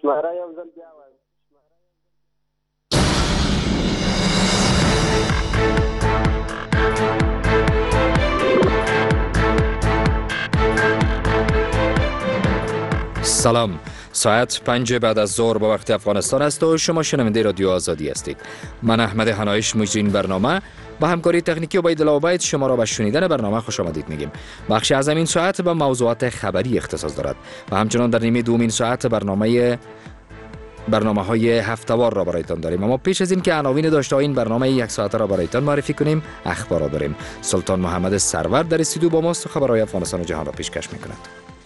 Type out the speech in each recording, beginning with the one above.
شماره یو ځل بیا وایم. سلام، ساعت 5 بعد از ظهر به وقت افغانستان است و شما شنونده رادیو آزادی هستید. من احمد حنایش مجری این برنامه با همکاری تکنیکی عبیدالله عبید شما را به شنیدن برنامه خوش آمدید میگیم. بخش از این ساعت به موضوعات خبری اختصاص دارد و همچنان در نیمه دومین ساعت برنامه‌های هفته‌وار را برایتان داریم. اما پیش از این که عناوین داشته این برنامه یک ساعته را برایتان معرفی کنیم، اخبار داریم. سلطان محمد سرور در استودیو با ماست و خبرهای افغانستان و جهان را پیشکش می‌کند.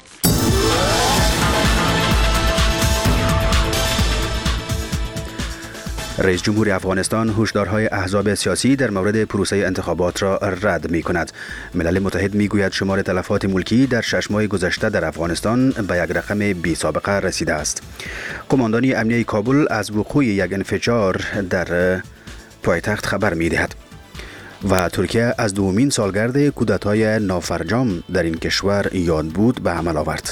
رئیس جمهور افغانستان هشدارهای احزاب سیاسی در مورد پروسه انتخابات را رد می کند. ملل متحد می گوید شمار تلفات ملکی در 6 ماه گذشته در افغانستان به یک رقم بی سابقه رسیده است. قماندانی امنیه کابل از وقوع یک انفجار در پایتخت خبر می دهد. و ترکیه از دومین سالگرد کودتای نافرجام در این کشور یاد بود به عمل آورد.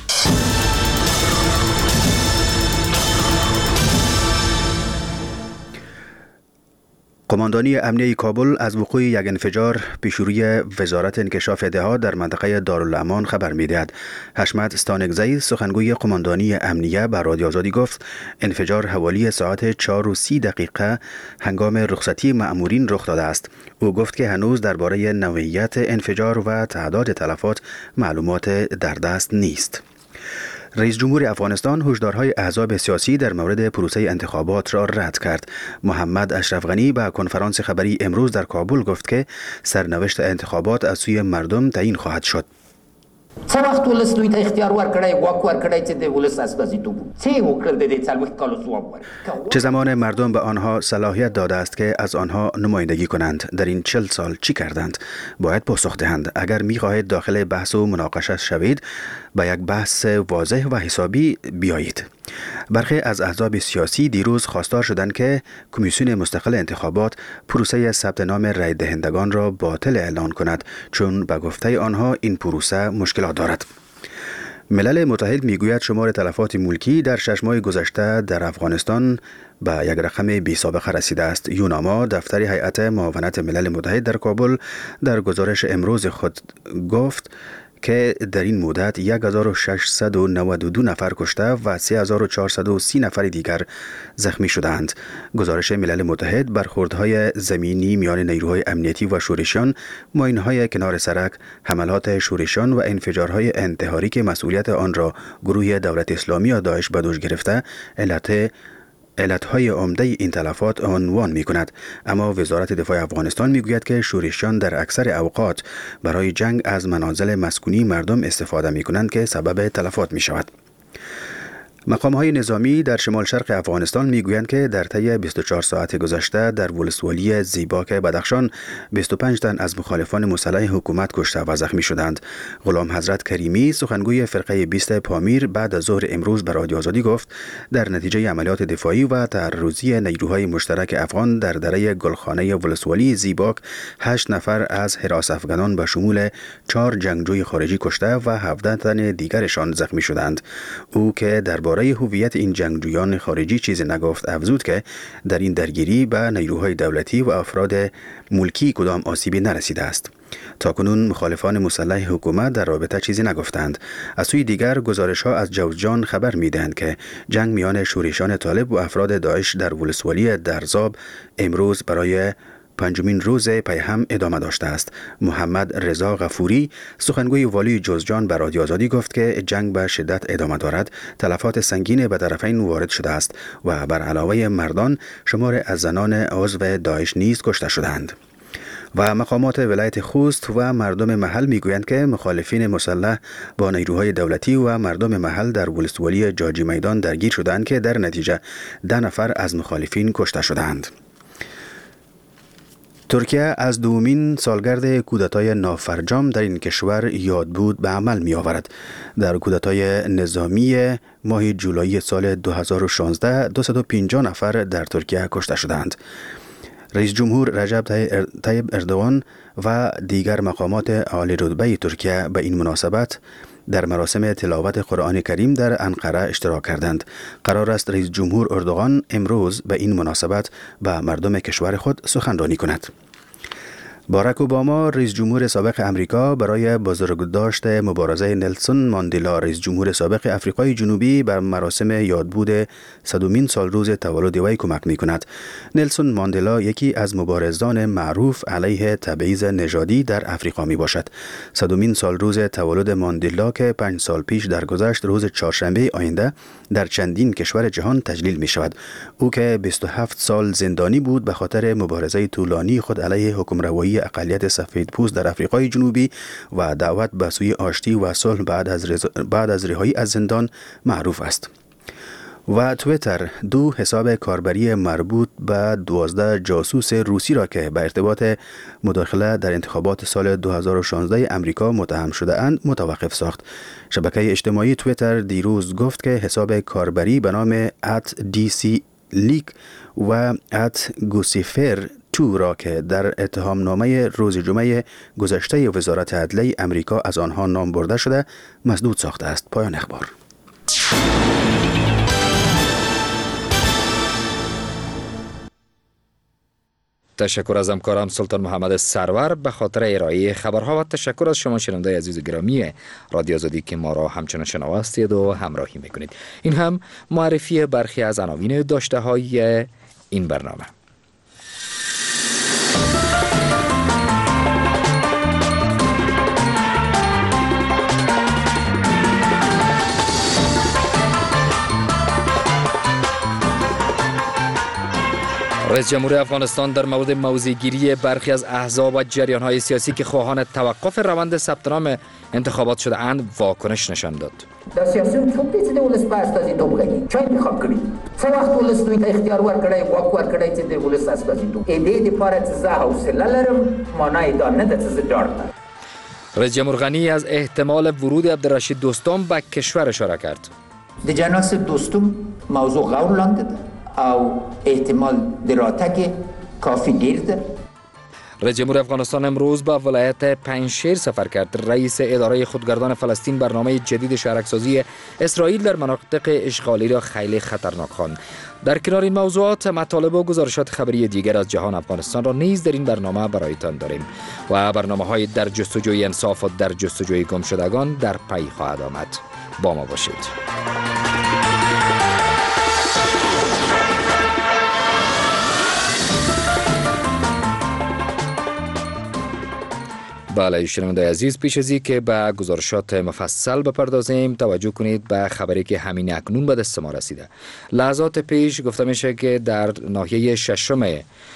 قماندانی امنیه کابل از وقوع یک انفجار پیشروی وزارت انکشاف اتحاد در منطقه دارالامان خبر می‌دهد. حشمت ستانکزی سخنگوی قماندانی امنیه به رادیو آزادی گفت انفجار حوالی ساعت 4:30 هنگام رخصتی مأمورین رخ داده است. او گفت که هنوز درباره نوعیت انفجار و تعداد تلفات معلومات در دست نیست. رئیس جمهور افغانستان هشدارهای احزاب سیاسی در مورد پروسه انتخابات را رد کرد. محمد اشرف غنی به کنفرانس خبری امروز در کابل گفت که سرنوشت انتخابات از سوی مردم تعیین خواهد شد. څه وخت ولس دوی ته اختیار ورکړی واک ورکړی چې د ولس استازیتوب څه وکړل د دې څلوېښت کالو ځواب ورکړ. چه زمان مردم به آنها صلاحیت داده است که از آنها نمایندگی کنند. در این 40 سال چی کردند؟ باید پاسخ دهند. اگر می‌خواهید داخل بحث و مناقشه شوید با یک بحث واضح و حسابی بیایید. برخی از احزاب سیاسی دیروز خواستار شدند که کمیسیون مستقل انتخابات پروسه ثبت نام رای دهندگان را باطل اعلان کند چون به گفته آنها این پروسه مشکلات دارد. ملل متحد میگوید شمار تلفات ملکی در 6 ماه گذشته در افغانستان به یک رقم بی سابقه رسیده است. یوناما دفتر هیئت معاونت ملل متحد در کابل در گزارش امروز خود گفت که در این مدت 1692 نفر کشته و 3430 نفر دیگر زخمی شدند. گزارش ملل متحد برخوردهای زمینی میان نیروهای امنیتی و شورشیان، ماینهای کنار سرک، حملات شورشیان و انفجارهای انتحاری که مسئولیت آن را گروه دولت اسلامی یا داعش به دوش گرفته علتهای عمده این تلفات عنوان می کند. اما وزارت دفاع افغانستان می گوید که شورشیان در اکثر اوقات برای جنگ از منازل مسکونی مردم استفاده می کنند که سبب تلفات می شود. مقام‌های نظامی در شمال شرق افغانستان می‌گویند که در طی 24 ساعت گذشته در ولسوالی زیباک بدخشان 25 تن از مخالفان مسلح حکومت کشته و زخمی شدند. غلام حضرت کریمی سخنگوی فرقه 20 پامیر بعد از ظهر امروز به رادیو آزادی گفت در نتیجه عملیات دفاعی و تعرضی نیروهای مشترک افغان در دره گلخانه ولسوالی زیباک 8 نفر از حراس افغانان به شمول 4 جنگجوی خارجی کشته و 17 تن دیگرشان زخمی شدند. او که درباره هویت این جنگجویان خارجی چیزی نگفت، افزود که در این درگیری به نیروهای دولتی و افراد ملکی کدام آسیبی نرسیده است. تاکنون مخالفان مسلح حکومت در رابطه چیزی نگفتند. از سوی دیگر گزارش‌ها از جوزجان خبر می‌دهند که جنگ میان شورشیان طالب و افراد داعش در ولسوالی درزاب امروز برای 5مین روز پی هم ادامه داشته است. محمد رضا غفوری سخنگوی والی جوزجان به رادیو آزادی گفت که جنگ به شدت ادامه دارد. تلفات سنگین به طرفین وارد شده است و بر علاوه مردان شمار از زنان عضو داعش نیز کشته شدند. و مقامات ولایت خوست و مردم محل میگویند که مخالفین مسلح با نیروهای دولتی و مردم محل در ولسوالی جاجی میدان درگیر شدند که در نتیجه 10 نفر از مخالفین کشته شدند. ترکیه از دومین سالگرد کودتای نافرجام در این کشور یاد بود به عمل می آورد. در کودتای نظامی ماه جولای سال 2016 250 نفر در ترکیه کشته شدند. رئیس جمهور رجب طیب اردوغان و دیگر مقامات عالی رتبه ترکیه به این مناسبت در مراسم تلاوت قرآن کریم در انقره اشتراک کردند. قرار است رئیس جمهور اردوغان امروز به این مناسبت به مردم کشور خود سخنرانی کند. باراک اوباما رئیس جمهور سابق امریکا برای بزرگداشت مبارزه نلسون ماندلا رئیس جمهور سابق افریقای جنوبی بر مراسم یادبود 100مین سال روز تولد وی کمک می کند. نلسون ماندلا یکی از مبارزان معروف علیه تبعیض نژادی در افریقا می باشد. 100مین سال روز تولد ماندلا که 5 سال پیش درگذشت روز چهارشنبه آینده در چندین کشور جهان تجلیل می شود. او که 27 سال زندانی بود به خاطر مبارزه طولانی خود علیه حکمروایی اقلیت سفیدپوست در افریقای جنوبی و دعوت به سوی آشتی و صلح بعد از رهایی از زندان معروف است. و تویتر 2 حساب کاربری مربوط به 12 جاسوس روسی را که به ارتباط مداخله در انتخابات سال 2016 امریکا متهم شده اند متوقف ساخت. شبکه اجتماعی تویتر دیروز گفت که حساب کاربری به نام @dcleak و @guccifer2 را که در اتهام نامه روز جمعه گذشته وزارت عدلیه امریکا از آنها نام برده شده مسدود ساخته است. پایان اخبار. تشکر از همکارم سلطان محمد سرور به خاطر ارائه خبرها و تشکر از شما شنونده عزیز گرامی رادیو آزادی که ما را همچنان شنوا هستید و همراهی میکنید. این هم معرفی برخی از عناوین داشته های این برنامه. رئیس جمهور افغانستان در مورد موضع‌گیری برخی از احزاب و جریان‌های سیاسی که خواهان توقف روند ثبت نام انتخابات شده اند واکنش نشان داد. دا سیاسیون څوک دي چې د ولس په استازیتوب کوي؟ چا انتخاب کړي؟ څه وخت ولس دوی ته اختیار ورکړی، واک ورکړی چې د ولس استازیتوب دې دپاره چې زه حوصله لرم، معنای دا نه ده چې زه ډاډ لرم. رئیس جمهور غنی از احتمال ورود عبدالرشید دوستم به کشور اشاره کرد. د جناس دوستم موضوع غور لاندې ده او احتمال دراتک کافی دیر ده. رئیس جمهور افغانستان امروز به ولایت پنجشیر سفر کرد. رئیس اداره خودگردان فلسطین برنامه جدید شهرک‌سازی اسرائیل در مناطق اشغالی را خیلی خطرناک خواند. در کنار این موضوعات مطالب و گزارشات خبری دیگر از جهان افغانستان را نیز در این برنامه برایتان داریم و برنامه‌های در جستجوی انصاف و در جستجوی گمشدگان در پی خواهد آمد. با ما باشید. بله شنونده عزیز، پیش از که به گزارشات مفصل بپردازیم توجه کنید به خبری که همین اکنون به دست ما رسیده. لحظات پیش گفته میشه که در ناحیه ششم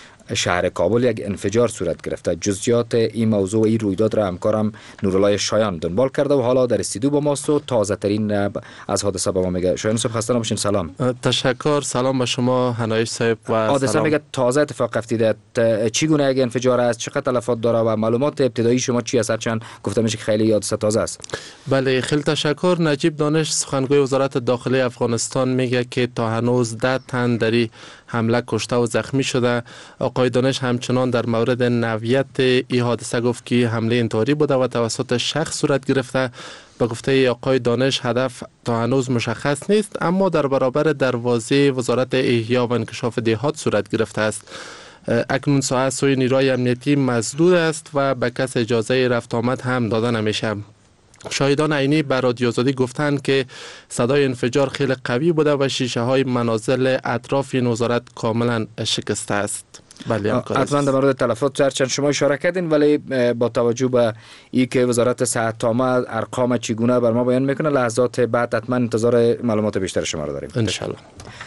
شهر کابل یک انفجار صورت گرفته. جزئیات این موضوع و این رویداد را همکارم نورالله شایان دنبال کرده و حالا در استودیو با ماست و تازه ترین از حادثه به ما میگه. شایان صاحب خسته نباشین. سلام. تشکر. سلام به شما هنایش صاحب. و حادثه میگه تازه اتفاق افتیده. چگونه یک انفجار است؟ چقدر تلفات داره و معلومات ابتدایی شما چی است؟ چند گفته میشه که خیلی حادثه تازه است. بله خیلی تشکر. نجیب دانش سخنگوی وزارت داخلی افغانستان میگه که تا هنوز 10 تن در حمله کشته و زخمی شده. آقای دانش همچنان در مورد نوعیت این حادثه گفت که حمله انتحاری بوده و توسط شخص صورت گرفته. به گفته آقای دانش هدف تا هنوز مشخص نیست، اما در برابر دروازه وزارت احیا و انکشاف دهات صورت گرفته است. اکنون ساعت سوی نیروی امنیتی مسدود است و به کس اجازه رفت آمد هم داده نمیشه. شاهدان عینی بر رادیو آزادی گفتند که صدای انفجار خیلی قوی بوده و شیشه های منازل اطراف این وزارت کاملا شکسته است. بله حتما در مورد تلفات هرچند شما اشاره کردین، ولی با توجه به ای که وزارت صحت عامه ارقام چگونه بر ما بیان میکنه، لحظات بعد حتما انتظار معلومات بیشتر شما را داریم ان شاء الله.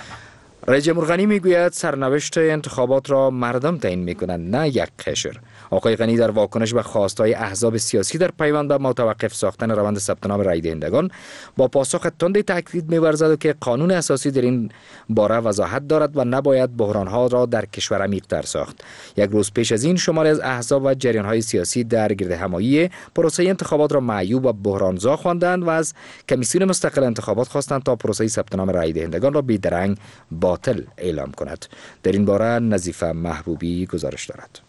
رئیس جمهور غنی میگوید سرنوشت انتخابات را مردم تعیین میکنند نه یک قشر. آقای غنی در واکنش به خواستهای احزاب سیاسی در پیوند به متوقف ساختن روند ثبت نام رای دهندگان با پاسخ تندی تاکید می‌ورزد که قانون اساسی در این باره وضاحت دارد و نباید بحران‌ها را در کشور عمیق‌تر ساخت. یک روز پیش از این شماری از احزاب و جریان‌های سیاسی در گردهمایی پروسه انتخابات را معیوب و بحرانزا خواندند و از کمیسیون مستقل انتخابات خواستند تا پروسه ثبت نام رای دهندگان را بی‌درنگ باطل اعلام کند. در این باره نظیفه محبوبی گزارش دارد.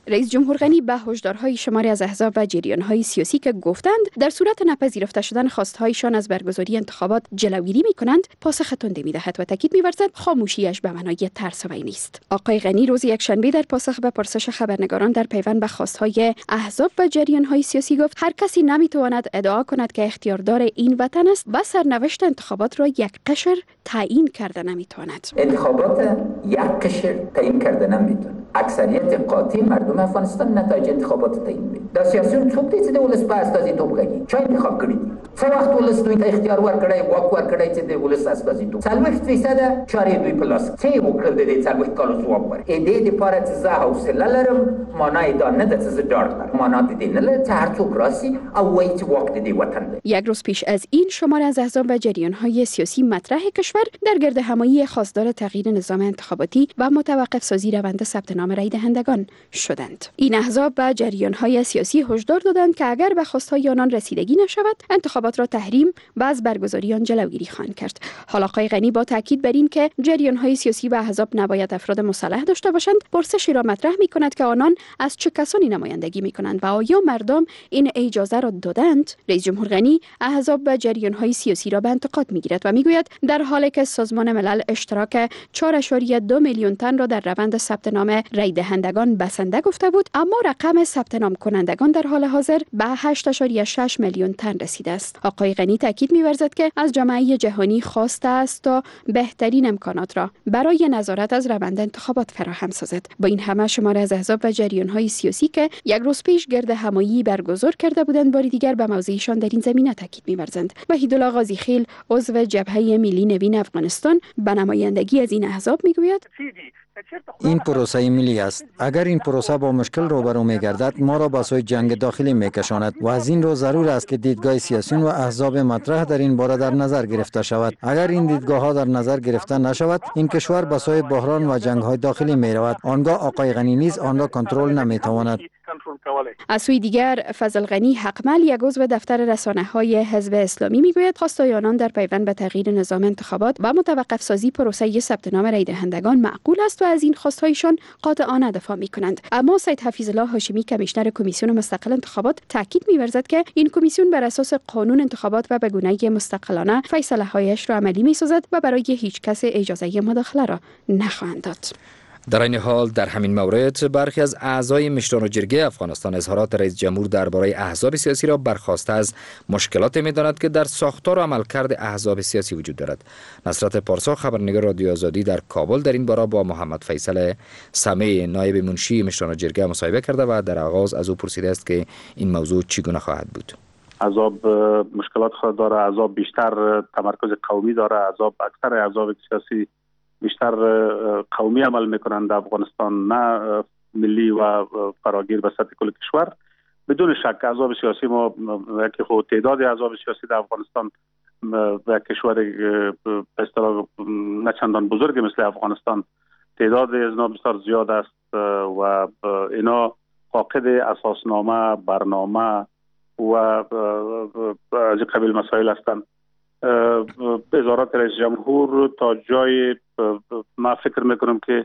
رئیس جمهور غنی به هشدارهای شماری از احزاب و جریان‌های سیاسی که گفتند در صورت نپذیرفته شدن خواست‌هایشان از برگزاری انتخابات جلوگیری می‌کنند، پاسخ تندی می‌دهد و تاکید می‌ورزد خاموشیش به معنای ترس‌آوری نیست. آقای غنی روز یکشنبه در پاسخ به پرسش خبرنگاران در پیوند به خواست‌های احزاب و جریان‌های سیاسی گفت هر کسی نمی‌تواند ادعا کند که اختیاردار این وطن است و سرنوشت انتخابات را یک قشر تعیین کرده نمی‌تواند. انتخابات یک قشر تعیین کرده نمی‌تونه. اکثریت قاطع مردم افغانستان نتایج انتخابات تعیین می‌کنه. دا سیاسیون څوک دي چې د ولس په استازیتوب کوي؟ چا انتخاب کړی دي؟ څه وخت ولس دوی ته اختیار ورکړی، واک ورکړی چې د ولس استازیتوب 40% چارې دوی په لاس څه وکړل د دې 40 کالو ځواب ور. ا دې لپاره چې زه حوصله لرم، معنی دا نه ده چې زه ډاډ لرم. معنی دې نه لري چې هر څوک راسي او وایي چې واک د دې وطن دی. یک روز پیش از این شمار از احزاب و جریان‌های سیاسی مطرح کشور در گردهمایی خواستار تغییر نظام انتخاباتی و متوقف سازی روند ثبت نام رای دهندگان شدند. این احزاب و جریان‌های سیاسی هشدار دادند که اگر به خواستهای آنان رسیدگی نشود، انتخابات را تحریم و از برگزاری آن جلوگیری خواهند کرد. حال آقای غنی با تاکید بر این که جریان‌های سیاسی و احزاب نباید افراد مسلح داشته باشند، پرسشی را مطرح می‌کند که آنان از چه کسانی نمایندگی می‌کنند و آیا مردم این اجازه را دادند؟ رئیس جمهور غنی احزاب و جریان‌های سیاسی را به انتقاد می‌گیرد و می‌گوید در حالی که سازمان ملل اشتراک 4.2 میلیون تن را در روند ثبت نام رای دهندگان بسنده گفته بود، اما رقم ثبت نام کنندگان در حال حاضر به 8.6 میلیون تن رسیده است. آقای غنی تاکید می‌ورزد که از جامعه جهانی خواسته است تا بهترین امکانات را برای نظارت از روند انتخابات فراهم سازد. با این همه شمار از احزاب و جریان‌های سیاسی که یک روز پیش گردهمایی برگزار کرده بودند، بار دیگر به موضعشان در این زمینه تاکید می‌ورزند. وحیدالله غازیخیل عضو جبهه ملی نوین افغانستان به نمایندگی از این احزاب می‌گوید این پروسه ملی است. اگر این پروسه با مشکل روبرو می‌گردد، ما را به سوی جنگ داخلی می‌کشاند و از این رو ضرور است که دیدگاه سیاسیون و احزاب مطرح در این باره در نظر گرفته شود. اگر این دیدگاه‌ها در نظر گرفته نشود، این کشور به سوی بحران و جنگ‌های داخلی می‌رود. آنگاه آقای غنی نیز آن را کنترل نمی‌تواند. از سوی دیگر فضل غنی حقمل یک عضو دفتر رسانه‌های حزب اسلامی میگوید خواستای آنان در پیوند به تغییر نظام انتخابات و متوقف سازی پروسه ثبت نام رای دهندگان معقول است و از این خواستهایشان قاطعانه دفاع می‌کنند. اما سید حفیظالله هاشمی کمیشنر کمیسیون مستقل انتخابات تاکید می‌ورزد که این کمیسیون بر اساس قانون انتخابات و به گونه‌ای مستقلانه فیصله‌هایش را عملی می‌سازد و برای هیچ کس اجازه مداخله را نخواهند داد. در این حال در همین مورد برخی از اعضای مشران جرگه افغانستان اظهارات رئیس جمهور درباره احزاب سیاسی را برخواسته از مشکلات می‌دانند که در ساختار و عملکرد احزاب سیاسی وجود دارد. نصرت پارسا خبرنگار رادیو آزادی در کابل در این باره با محمد فیصل سمی نایب منشی مشران جرگه مصاحبه کرده و در آغاز از او پرسیده است که این موضوع چگونه خواهد بود. احزاب مشکلات خود داره، احزاب بیشتر تمرکز قومی داره، اکثر احزاب سیاسی بیشتر قومی عمل میکنند در افغانستان، نه ملی و فراگیر به سطح کل کشور. بدون شک احزاب سیاسی ما که خود تعداد احزاب سیاسی در افغانستان و کشور به اصطلاح نه چندان بزرگ مثل افغانستان تعداد ازنا بسیار زیاد است و اینا فاقد اساسنامه، برنامه و از قبیل مسائل هستند. وزارت رئیس جمهور تا جای ما فکر میکنم که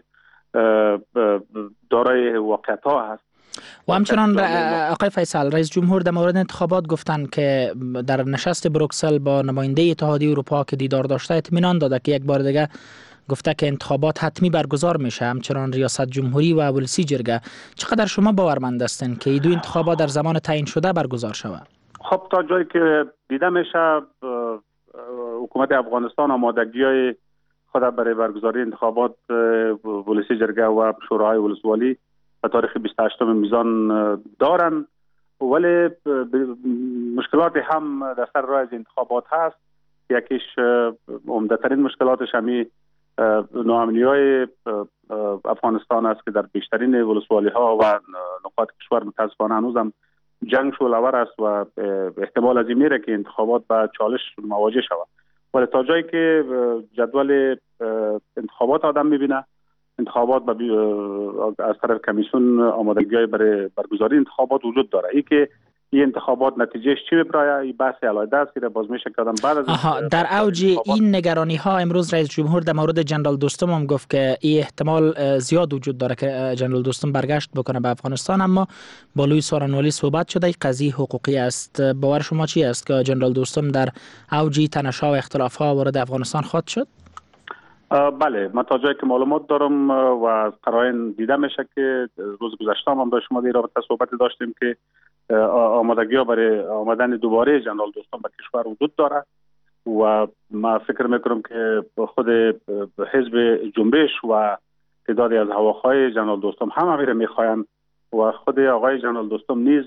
دارای واقعیت ها هست و همچنان آقای فیصل رئیس جمهور در مورد انتخابات گفتند که در نشست بروکسل با نماینده اتحادیه اروپا که دیدار داشته اطمینان داده که یک بار دیگه گفته که انتخابات حتمی برگزار میشه. همچنان ریاست جمهوری و ولسی جرگه، چقدر شما باورمند هستین که این دو انتخابات در زمان تعیین شده برگزار شود؟ خب تا جایی که دیده میشه حکومت افغانستان آمادگی‌های خود برای برگزاری انتخابات ولسی جرگه و شورای ولسوالی به تاریخ 28 میزان دارن، ولی مشکلات هم در سر راه انتخابات هست. یکیش عمده‌ترین مشکلاتش همی ناامنی‌های افغانستان است که در بیشترین ولسوالی‌ها و نقاط کشور متاسفانه هنوزم جنگ شعله‌ور است و احتمال از این میره که انتخابات با چالش مواجه شود. ولی تا جایی که جدول انتخابات آدم میبینه، انتخابات از طرف کمیسیون آمادگی برای برگزاری انتخابات وجود داره. این که این انتخابات نتیجهش چی میبره این بحث علیحده است که باز میشه کردن بعد از در اوج این نگرانی ها امروز رئیس جمهور در مورد جنرال دوستم هم گفت که این احتمال زیاد وجود داره که جنرال دوستم برگشت بکنه به افغانستان، اما با لوی سارنوالی صحبت شده. این قضیه حقوقی است. باور شما چی است که جنرال دوستم در اوج تنش‌ها و اختلاف‌ها وارد افغانستان خواهد شد؟ بله، من تا جایی که معلومات دارم و از قرائن دیده میشه که روز گذشته هم با شما در رابطه صحبت داشتیم که آمادگی‌ها برای آمدن دوباره جنرال دوستم به کشور وجود داره و ما فکر میکنم که خود حزب جنبش و تعدادی از هواخواه جنرال دوستم هم همین میخواین و خود آقای جنرال دوستم نیز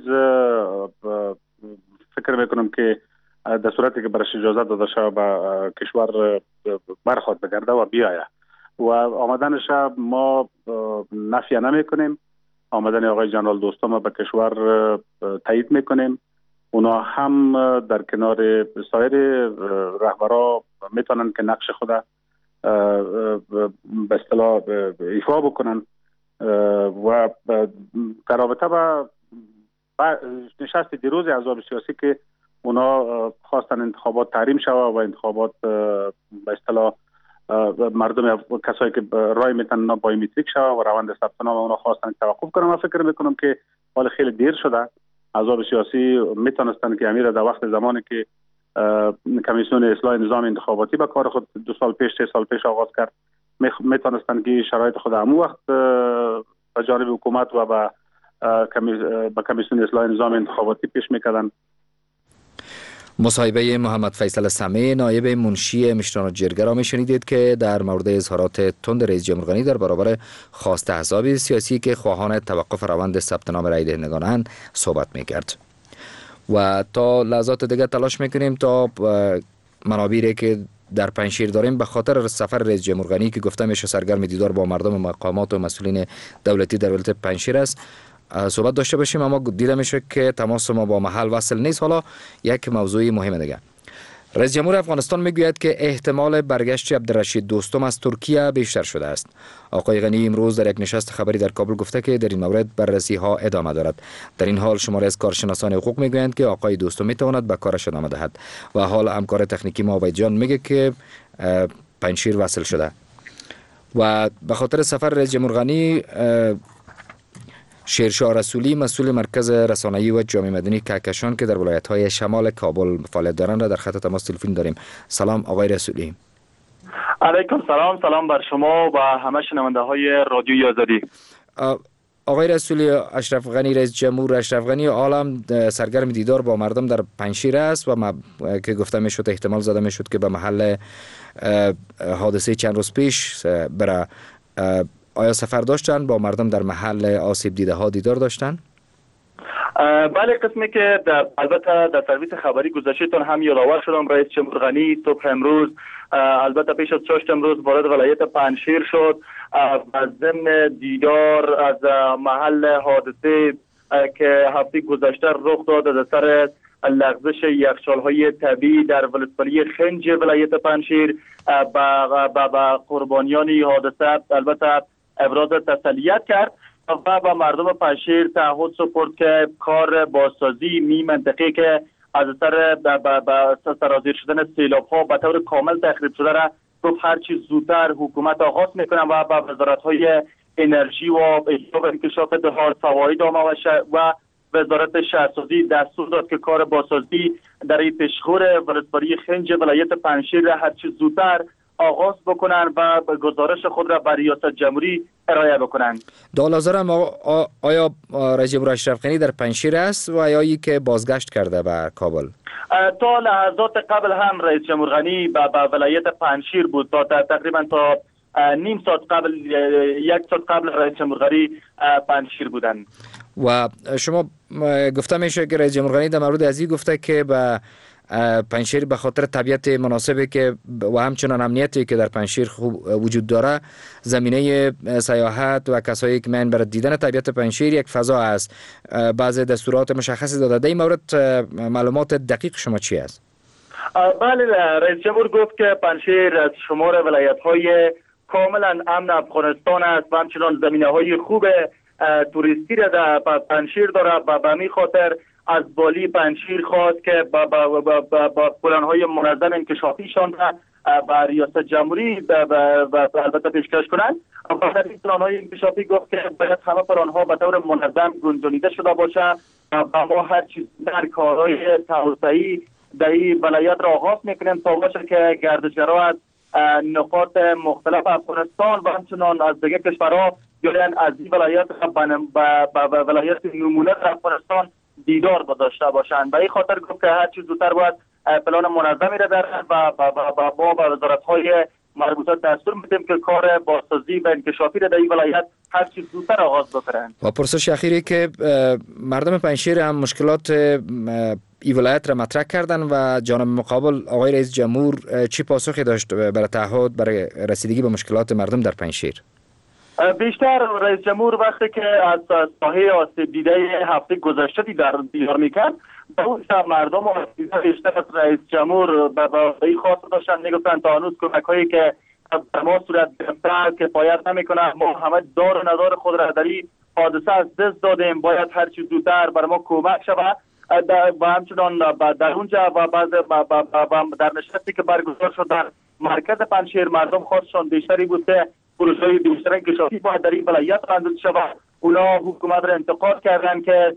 فکر میکنم که در صورتی که برش اجازه داده شود به کشور برخواد بگرده و بیاید و آمدنش ما نفی نمی کنیم. آمدن آقای جنرال دوستم به کشور تایید میکنیم. اونا هم در کنار سایر رهبرا میتونن که نقش خود به اصطلاح ایفا بکنن و در رابطه با نشست دیروز احزاب سیاسی که اونا خواستن انتخابات تحریم شود و انتخابات به اصطلاح مردم کسایی که رای میتن بایومتریک شود و روند ثبت نام اونا خواستن توقف کنن. من فکر میکنم که حال خیلی دیر شده. احزاب سیاسی میتونستن که امیر در وقت زمانی که کمیسیون اصلاح نظام انتخاباتی به کار خود 2 سال پیش 3 سال پیش آغاز کرد میتونستن که شرایط خود همون وقت به جانب حکومت و به کمیسیون اصلاح نظام انتخاباتی پیش میکردن. مصاحبه محمد فیصل سمع نایب منشی مشران جرگه را میشنیدید که در مورد اظهارات تند رئیس جمهور غنی در برابر خواست احزاب سیاسی که خواهان توقف روند ثبت نام رای دهندگانند صحبت میکرد. و تا لحظات دیگه تلاش میکنیم تا منابعی که در پنجشیر داریم به خاطر سفر رئیس جمهور غنی که گفته میشه سرگرم دیدار با مردم و مقامات و مسئولین دولتی در ولایت پنجشیر است صحبت داشته باشیم، اما دیده میشه که تماس ما با محل وصل نیست. حالا یک موضوع مهم دیگه. رئیس جمهور افغانستان میگوید که احتمال برگشت عبدالرشید دوستم از ترکیه بیشتر شده است. آقای غنی امروز در یک نشست خبری در کابل گفته که در این مورد بررسی ها ادامه دارد. در این حال شماری از کارشناسان حقوق میگویند که آقای دوستم میتواند به کارش ادامه دهد و حال همکار تکنیکی ما عبید جان میگه که پنجشیر وصل شده و به خاطر سفر رئیس جمهور غنی شیرشاه رسولی مسئول مرکز رسانه‌ای و جامعه مدنی کهکشان که در ولایت‌های شمال کابل فعالیت دارند را در خط تماس تلفنی داریم. سلام آقای رسولی. علیکم سلام بر شما و همه شنونده‌های رادیوی آزادی. آقای رسولی، اشرف غنی رئیس جمهور اشرف غنی عالم سرگرم دیدار با مردم در پنجشیر است و که گفته میشد احتمال زده میشد که به محل حادثه چند روز پیش بره. آیا سفر داشتن با مردم در محل آسیب دیده ها دیدار داشتن؟ بله، قسمی که البته در سرویس خبری گذاشتون هم یادآور شدم رئیس جمهور غنی صبح امروز البته پیش از 6 امروز وارد ولایت پنجشیر شد و ضمن دیدار از محل حادثه که هفته گذشته رخ داد از اثر لغزش یخچال‌های طبیعی در ولسوالی خنج ولایت پنجشیر با قربانیان حادثه البته ابراز تسلیت کرد و با مردم پنجشیر تعهد سپرد که کار بازسازی می منطقه که از اثر سرازیر شدن سیلاب‌ها به طور کامل تخریب شده را گفت هر چیز زودتر حکومت آغاز میکنه و با وزارت‌های انرژی و انکشاف دهات سواری دامه و وزارت شهرسازی دستور داد که کار بازسازی در این پیشخور ولسوالی خنج ولایت پنجشیر را هر چیز زودتر آغاز بکنن و گزارش خود را به ریاست جمهوری ارائه بکنن. دالازرم آیا رئیس جمهور اشرف غنی در پنجشیر است و آیا که بازگشت کرده به کابل؟ تا لحظات قبل هم رئیس جمهور غنی به ولایت پنجشیر بود. تقریبا تا نیم ساعت قبل 1 ساعت قبل رئیس جمهور غنی پنجشیر بودن. و شما گفته میشه که رئیس جمهور غنی در مورد ازی گفته که به پنجشیر به خاطر طبیعت مناسبی که و همچنان امنیتی که در پنجشیر خوب وجود داره زمینه سیاحت و کسایی که میان برای دیدن طبیعت پنجشیر یک فضا است. بعضی دستورات مشخصی داده. در این مورد معلومات دقیق شما چی است؟ بله، رئیس جمهور گفت که پنجشیر از شمار ولایت‌های کاملا امن افغانستان است و همچنان زمینه‌های خوب توریستی را در پنجشیر داره و به همین خاطر از والی پنجشیر خواست که با پلان‌های منظم انکشافیشان با ریاست جمهوری البته پیشکش کنند. و در این پلان‌های انکشافی گفت که باید همه پلان‌ها به طور منظم گنجانیده شده باشد و ما هر چیز در کارهای توسعه‌ای در این ولایت را آغاز می‌کنیم تا باشه که گردشگرها از نقاط مختلف افغانستان و همچنان از دیگر کشورها بیاین از این ولایت به ولایت نمونه در افغانستان دیدار داشته باشند. به این خاطر گفت که هر چیز زودتر باید پلان منظمی را دارند و ما به وزارت‌های مربوطه دستور میدیم که کار بازسازی و انکشافی را در این ولایت هر چیز زودتر آغاز بکنند. و پرسش اخیری که مردم پنجشیر هم مشکلات این ولایت را مطرح کردن و جانب مقابل آقای رئیس جمهور چی پاسخی داشت برای تعهد برای رسیدگی به مشکلات مردم در پنجشیر؟ بیشتر رئیس جمهور وقتی که از ساحه آسیب دیده هفته گذشته دیدار میکرد به اون مردم بیشتر از رئیس جمهور به این خواست داشتن، میگفتن تا هنوز کمک‌هایی که در ما صورت گرفته کفایت نمیکنه، ما همه دار و ندار خود را در این حادثه از دست دادیم، باید هر چیز زودتر برای ما کمک شود. و همچنان در اونجا و بعض در نشستی که برگزار شد در مرکز پنجشیر مردم خواستشان بیشتری بود که پروژه‌های بیشتر انکشافی باید در این ولایت راندازی شود. اونا حکومت را انتقاد کردن که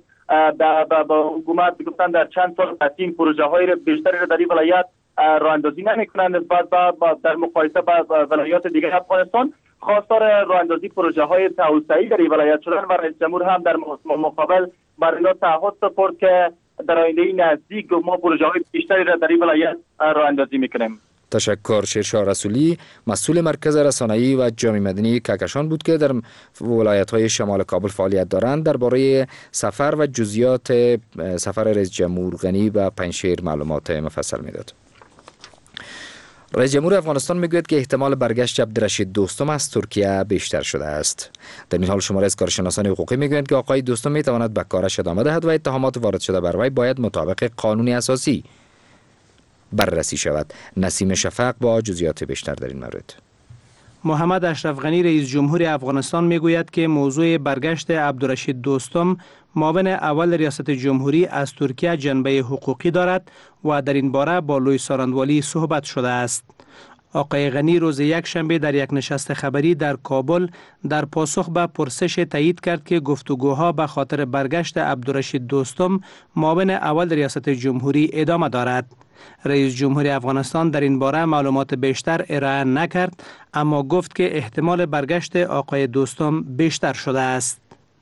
با حکومت گفتن در چند سال این پروژه‌های بیشتری را در این ولایت راندازی نمی‌کنند نسبت به در مقایسه با ولایات دیگر افغانستان. خواستار راندازی پروژه‌های توسعه‌ای در این ولایت شدن و رئیس جمهور هم در مقابل بر اینا تعهد سپرد که در آینده نزدیک ما پروژه‌های بیشتری را در این ولایت راندازی می‌کنیم. تشکر. شیرشاه رسولی مسئول مرکز رسانه‌ای و جامعه مدنی کهکشان بود که در ولایت‌های شمال کابل فعالیت دارند. درباره سفر و جزئیات سفر رئیس جمهور غنی به پنجشیر معلومات مفصل میداد. رئیس جمهور افغانستان میگوید که احتمال برگشت عبدالرشید دوستم از ترکیه بیشتر شده است. در این حال شماره از کارشناسان حقوقی میگویند که آقای دوستم میتواند به کارش ادامه دهد و اتهامات وارد شده بر وی باید مطابق قانون اساسی بررسی شود. نسیم شفق با جزئیات بیشتر در این مورد. محمد اشرف غنی رئیس جمهور افغانستان میگوید که موضوع برگشت عبدالرشید دوستم معاون اول ریاست جمهوری از ترکیه جنبه حقوقی دارد و در این باره با لوی سارندوالی صحبت شده است. آقای غنی روز یکشنبه در یک نشست خبری در کابل در پاسخ به پرسش تایید کرد که گفتگوها به خاطر برگشت عبدالرشید دوستم معاون اول ریاست جمهوری ادامه دارد. رئیس جمهور افغانستان در این باره معلومات بیشتر ارائه نکرد، اما گفت که احتمال برگشت آقای دوستم بیشتر شده است.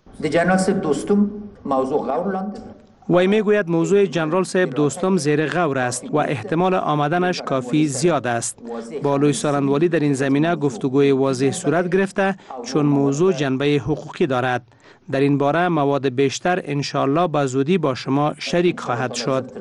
وی میگوید موضوع جنرال صاحب دوستم زیر غور است و احتمال آمدنش کافی زیاد است. با لوی سارندوالی در این زمینه گفتگوی واضح صورت گرفته چون موضوع جنبه حقوقی دارد. در این باره مواد بیشتر انشالله به زودی با شما شریک خواهد شد.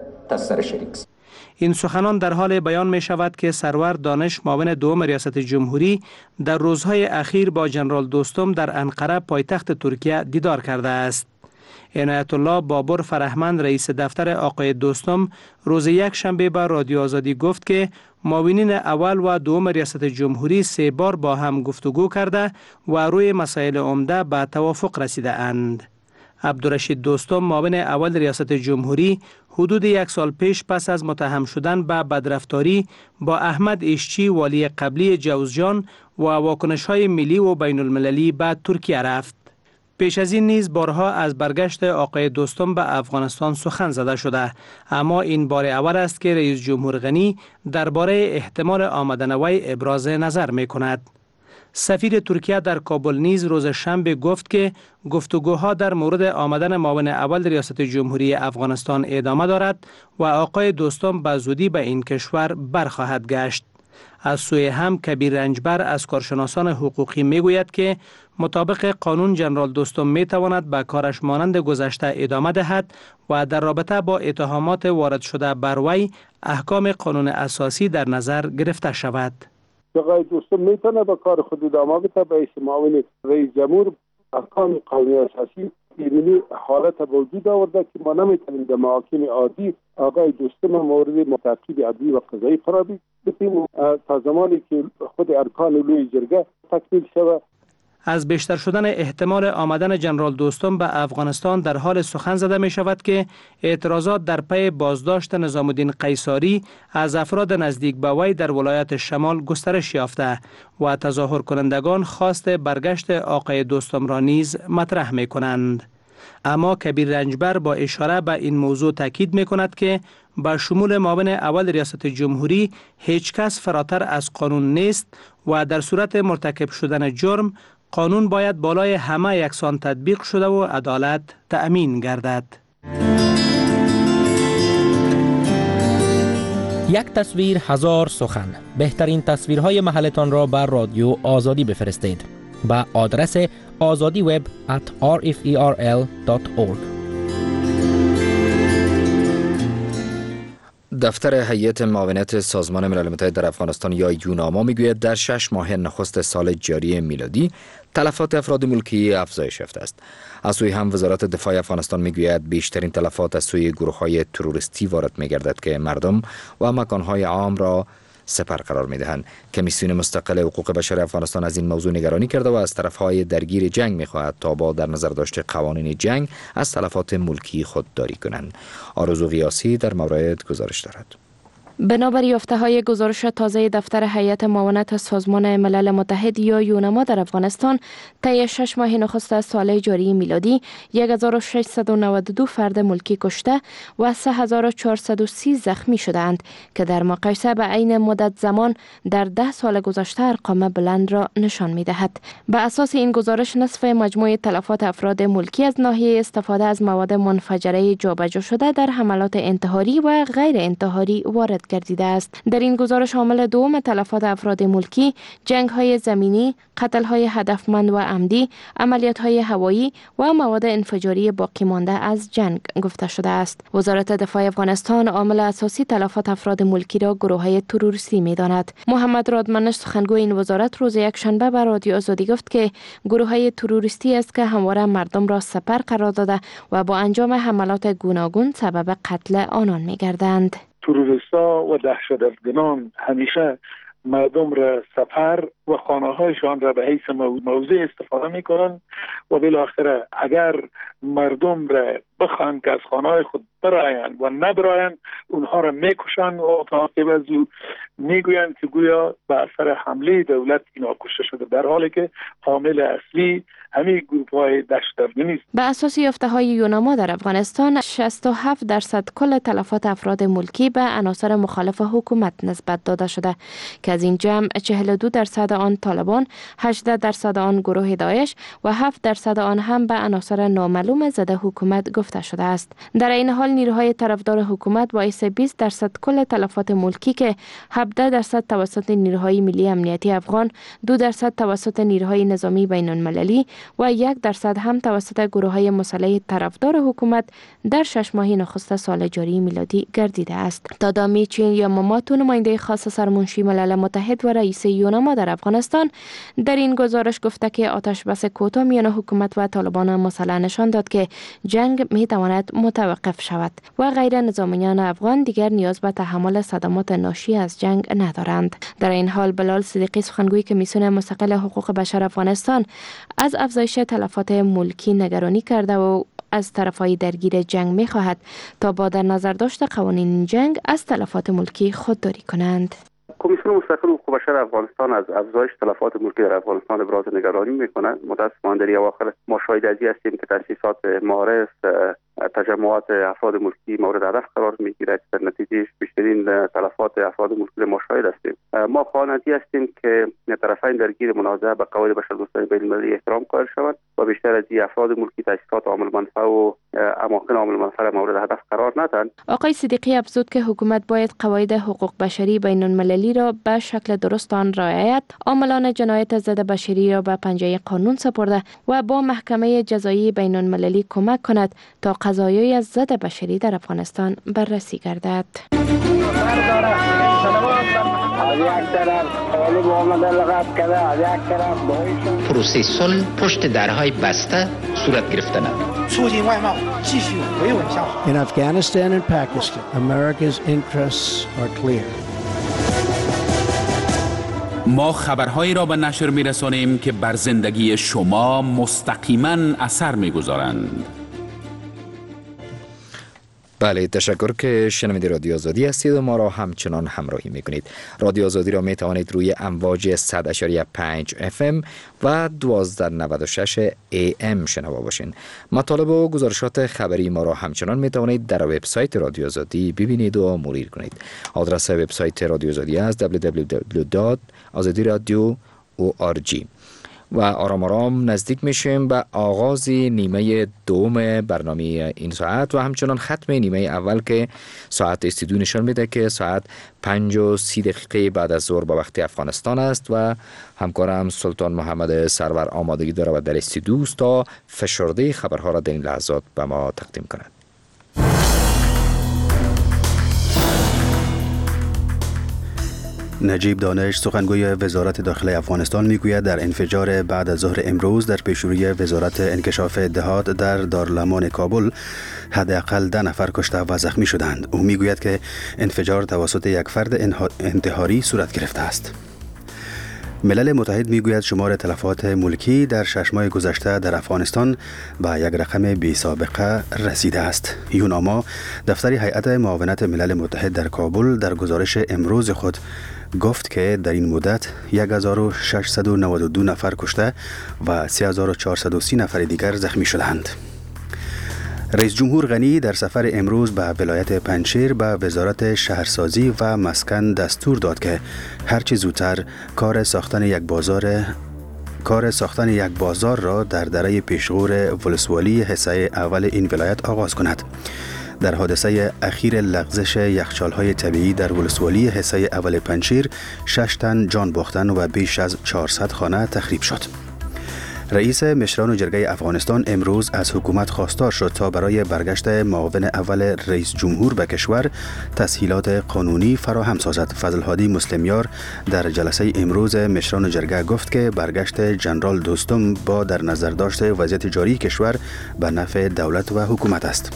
این سخنان در حال بیان می شود که سرور دانش معاون دوم ریاست جمهوری در روزهای اخیر با جنرال دوستم در انقره پایتخت ترکیه دیدار کرده است. عنایت الله بابر فرهمند رئیس دفتر آقای دوستم روز یکشنبه به رادیو آزادی گفت که معاونین اول و دوم ریاست جمهوری 3 بار با هم گفتگو کرده و روی مسائل عمده به توافق رسیده اند. عبدالرشید دوستم معاون اول ریاست جمهوری حدود 1 سال پیش پس از متهم شدن به بدرفتاری با احمد ایشچی والی قبلی جوزجان و واکنش‌های ملی و بین المللی به ترکیه رفت. پیش از این نیز بارها از برگشت آقای دوستم به افغانستان سخن زده شده، اما این بار اول است که رئیس جمهور غنی درباره احتمال آمدن وی ابراز نظر می کند. سفیر ترکیه در کابل نیز روز شنبه گفت که گفتگوها در مورد آمدن معاون اول ریاست جمهوری افغانستان ادامه دارد و آقای دوستم به زودی به این کشور برخواهد گشت. از سوی هم کبیر رنجبر از کارشناسان حقوقی میگوید که مطابق قانون جنرال دوستم میتواند به کارش مانند گذشته ادامه دهد و در رابطه با اتهامات وارد شده بر وی احکام قانون اساسی در نظر گرفته شود. آقای دوستم میتونه به کار خود ادامه بده به حیث معاون رئیس جمهور. احکام قانون اساسی این حالت وجود آورده که ما نمیتونیم در محاکم عادی آقای دوستم مورد تعقیب عدلی و قضایی قرار بدیم تا زمانی که خود ارکان لوی جرگه تکمیل شود. از بیشتر شدن احتمال آمدن جنرال دوستم به افغانستان در حال سخن زده می شود که اعتراضات در پی بازداشت نظام الدین قیصاری از افراد نزدیک به وی در ولایت شمال گسترش یافته و تظاهر کنندگان خواست برگشت آقای دوستم را نیز مطرح می کنند. اما کبیر رنجبر با اشاره به این موضوع تاکید می کند که با شمول معاون اول ریاست جمهوری هیچ کس فراتر از قانون نیست و در صورت مرتکب شدن جرم قانون باید بالای همه یکسان تطبیق شده و عدالت تأمین گردد. یک تصویر هزار سخن. بهترین تصویرهای محلتان را بر رادیو آزادی بفرستید با آدرس azadiweb@rferl.org. دفتر هیئت معاونت سازمان ملل متحد در افغانستان یا یوناما میگوید در 6 ماه نخست سال جاری میلادی تلفات افراد ملکی افزایش یافته است. از سوی هم وزارت دفاع افغانستان میگوید بیشترین تلفات از سوی گروه‌های تروریستی وارد میگردد که مردم و مکان‌های عام را سپر قرار میدهند. کمیسیون مستقل حقوق بشر افغانستان از این موضوع نگرانی کرده و از طرفهای درگیر جنگ میخواهد تا با در نظر داشت قوانین جنگ از تلفات ملکی خودداری کنند. آرزو قیاسی در مورد گزارش دارد. بنابر یافته‌های گزارش تازه دفتر هیئت معاونت سازمان ملل متحد یا یوناما در افغانستان طی 6 ماه نخست از سال جاری میلادی 1692 فرد ملکی کشته و 3430 زخمی شدند که در مقایسه به عین مدت زمان در 10 سال گذشته ارقام بلند را نشان می‌دهد. به اساس این گزارش نصف مجموع تلفات افراد ملکی از ناحیه استفاده از مواد منفجره جابجا شده در حملات انتحاری و غیر انتحاری وارد گردیده است. در این گزارش عامل دوم تلفات افراد ملکی جنگ‌های زمینی، قتل‌های هدفمند و عمدی، عملیات‌های هوایی و مواد انفجاری باقی مانده از جنگ گفته شده است. وزارت دفاع افغانستان عامل اساسی تلفات افراد ملکی را گروه‌های تروریستی می‌داند. محمد رادمنش سخنگوی این وزارت روز یکشنبه به رادیو آزادی گفت که گروه‌های تروریستی است که همواره مردم را سپر قرار داده و با انجام حملات گوناگون سبب قتل آنان می‌گردند. تروریست‌ها و دهشت‌افکنان همیشه مردم را سپر و خانه‌هایشان را به حیث موضع استفاده می‌کنند و بالاخره اگر مردم را بخواهند که از خانه‌های خود برایند و نبرایند اونها را می‌کشند و تعقیب از او میگویند که گویا به اثر حمله دولت اینا کشته شده، در حالی که عامل اصلی همین گروه‌های دهشت‌افکنی است. به اساس یافته‌های یوناما در افغانستان 67% کل تلفات افراد ملکی به عناصر مخالف حکومت نسبت داده شده که از این جمع 42% آن طالبان، 18% آن گروه داعش و 7% آن هم به عناصر نامعلوم ضد حکومت گفته شده است. در این حال نیروهای طرفدار حکومت باعث 20% کل تلفات ملکی که 17% توسط نیروهای ملی امنیتی افغان، 2% توسط نیروهای نظامی بین‌المللی و 1% هم توسط گروه‌های مسلح طرفدار حکومت در 6 ماه نخست سال جاری میلادی گردیده است. تادامی چین یا ماماتو نماینده خاص سرمنشی ملل متحد و رئیس یوناما در افغانستان در این گزارش گفته که آتش بس کوتاه میان حکومت و طالبان مسلح نشان داد که جنگ میتواند متوقف شود و غیر نظامیان افغان دیگر نیاز به تحمل صدمات ناشی از جنگ ندارند. در این حال بلال صدیقی سخنگوی کمیسیون مستقل حقوق بشر افغانستان از افزایش تلفات ملکی نگرانی کرده و از طرفهای درگیر جنگ می خواهد تا با در نظر داشت قوانین جنگ از تلفات ملکی خودداری کنند. کمیسیون مستقل حقوق بشر افغانستان از افزایش تلفات ملکی در افغانستان ابراز نگرانی می‌کند. متأسفانه در اواخر ما شاهد از این هستیم که تأسیسات مارس تجمعات افراد ملکی مورد هدف قرار می‌گیرد. در نتیجه بیشترین تلفات افراد ملکی ما شاهد هستیم. ما خواهانتی هستیم که طرفین درگیر منازعه به قواعد بشردوستانه بین‌المللی احترام قائل شوند و بیشتر از این افراد ملکی تأسیسات عامل منفعه و اماکن عامل منفعه مورد هدف قرار ندهند. آقای صدیقی افزود که حکومت باید قواعد حقوق بشری بین‌المللی را به شکل درست آن رعایت، عاملان جنایت ضد بشری را به پنجه قانون سپرده و با محکمه جزایی بین‌المللی کمک کند تا قضایای از ضد بشری در افغانستان بررسی گردد. پروسه صلح پشت درهای بسته صورت گرفتند. In Afghanistan and Pakistan, America's interests are clear. ما خبرهایی را به نشر می‌رسانیم که بر زندگی شما مستقیما اثر می‌گذارند. بله، تشکر که شنونده رادیو آزادی هستید و ما را همچنان همراهی میکنید. رادیو آزادی را می توانید روی امواج 100.5 FM و 1296 AM شنوا باشین. مطالب و گزارشات خبری ما را همچنان می توانید در وبسایت رادیو آزادی ببینید و مرور کنید. آدرس وبسایت رادیو آزادی است www.azadiradio.org. و آرام نزدیک میشیم به آغاز نیمه دوم برنامه این ساعت و همچنان ختم نیمه اول که ساعت استودیو نشان میده که ساعت 5:30 بعد از ظهر به وقت افغانستان است و همکارم سلطان محمد سرور آمادگی داره و در استودیو است تا فشرده خبرها را در این لحظات به ما تقدیم کند. نجیب دانش سخنگوی وزارت داخله افغانستان میگوید در انفجار بعد از ظهر امروز در پیشروی وزارت انکشاف دهات در دارالامان کابل حداقل 10 نفر کشته و زخمی شدند. او میگوید که انفجار توسط یک فرد انتحاری صورت گرفته است. ملل متحد میگوید شمار تلفات ملکی در 6 ماه گذشته در افغانستان به یک رقم بی سابقه رسیده است. یوناما دفتر هیئت معاونت ملل متحد در کابل در گزارش امروز خود گفت که در این مدت 1692 نفر کشته و 3430 نفر دیگر زخمی شدند. رئیس جمهور غنی در سفر امروز به ولایت پنجشیر به وزارت شهرسازی و مسکن دستور داد که هرچی زودتر کار ساختن یک بازار را در دره پیشغور ولسوالی حصه اول این ولایت آغاز کند. در حادثه اخیر لغزش یخچال‌های طبیعی در ولسوالی حصه اول پنجشیر 6 تن جان باختند و بیش از 400 خانه تخریب شد. رئیس مشران جرگه افغانستان امروز از حکومت خواستار شد تا برای برگشت معاون اول رئیس جمهور به کشور تسهیلات قانونی فراهم سازد. فضل‌هادی مسلمیار در جلسه امروز مشران جرگه گفت که برگشت جنرال دوستم با در نظر داشت وضعیت جاری کشور به نفع دولت و حکومت است.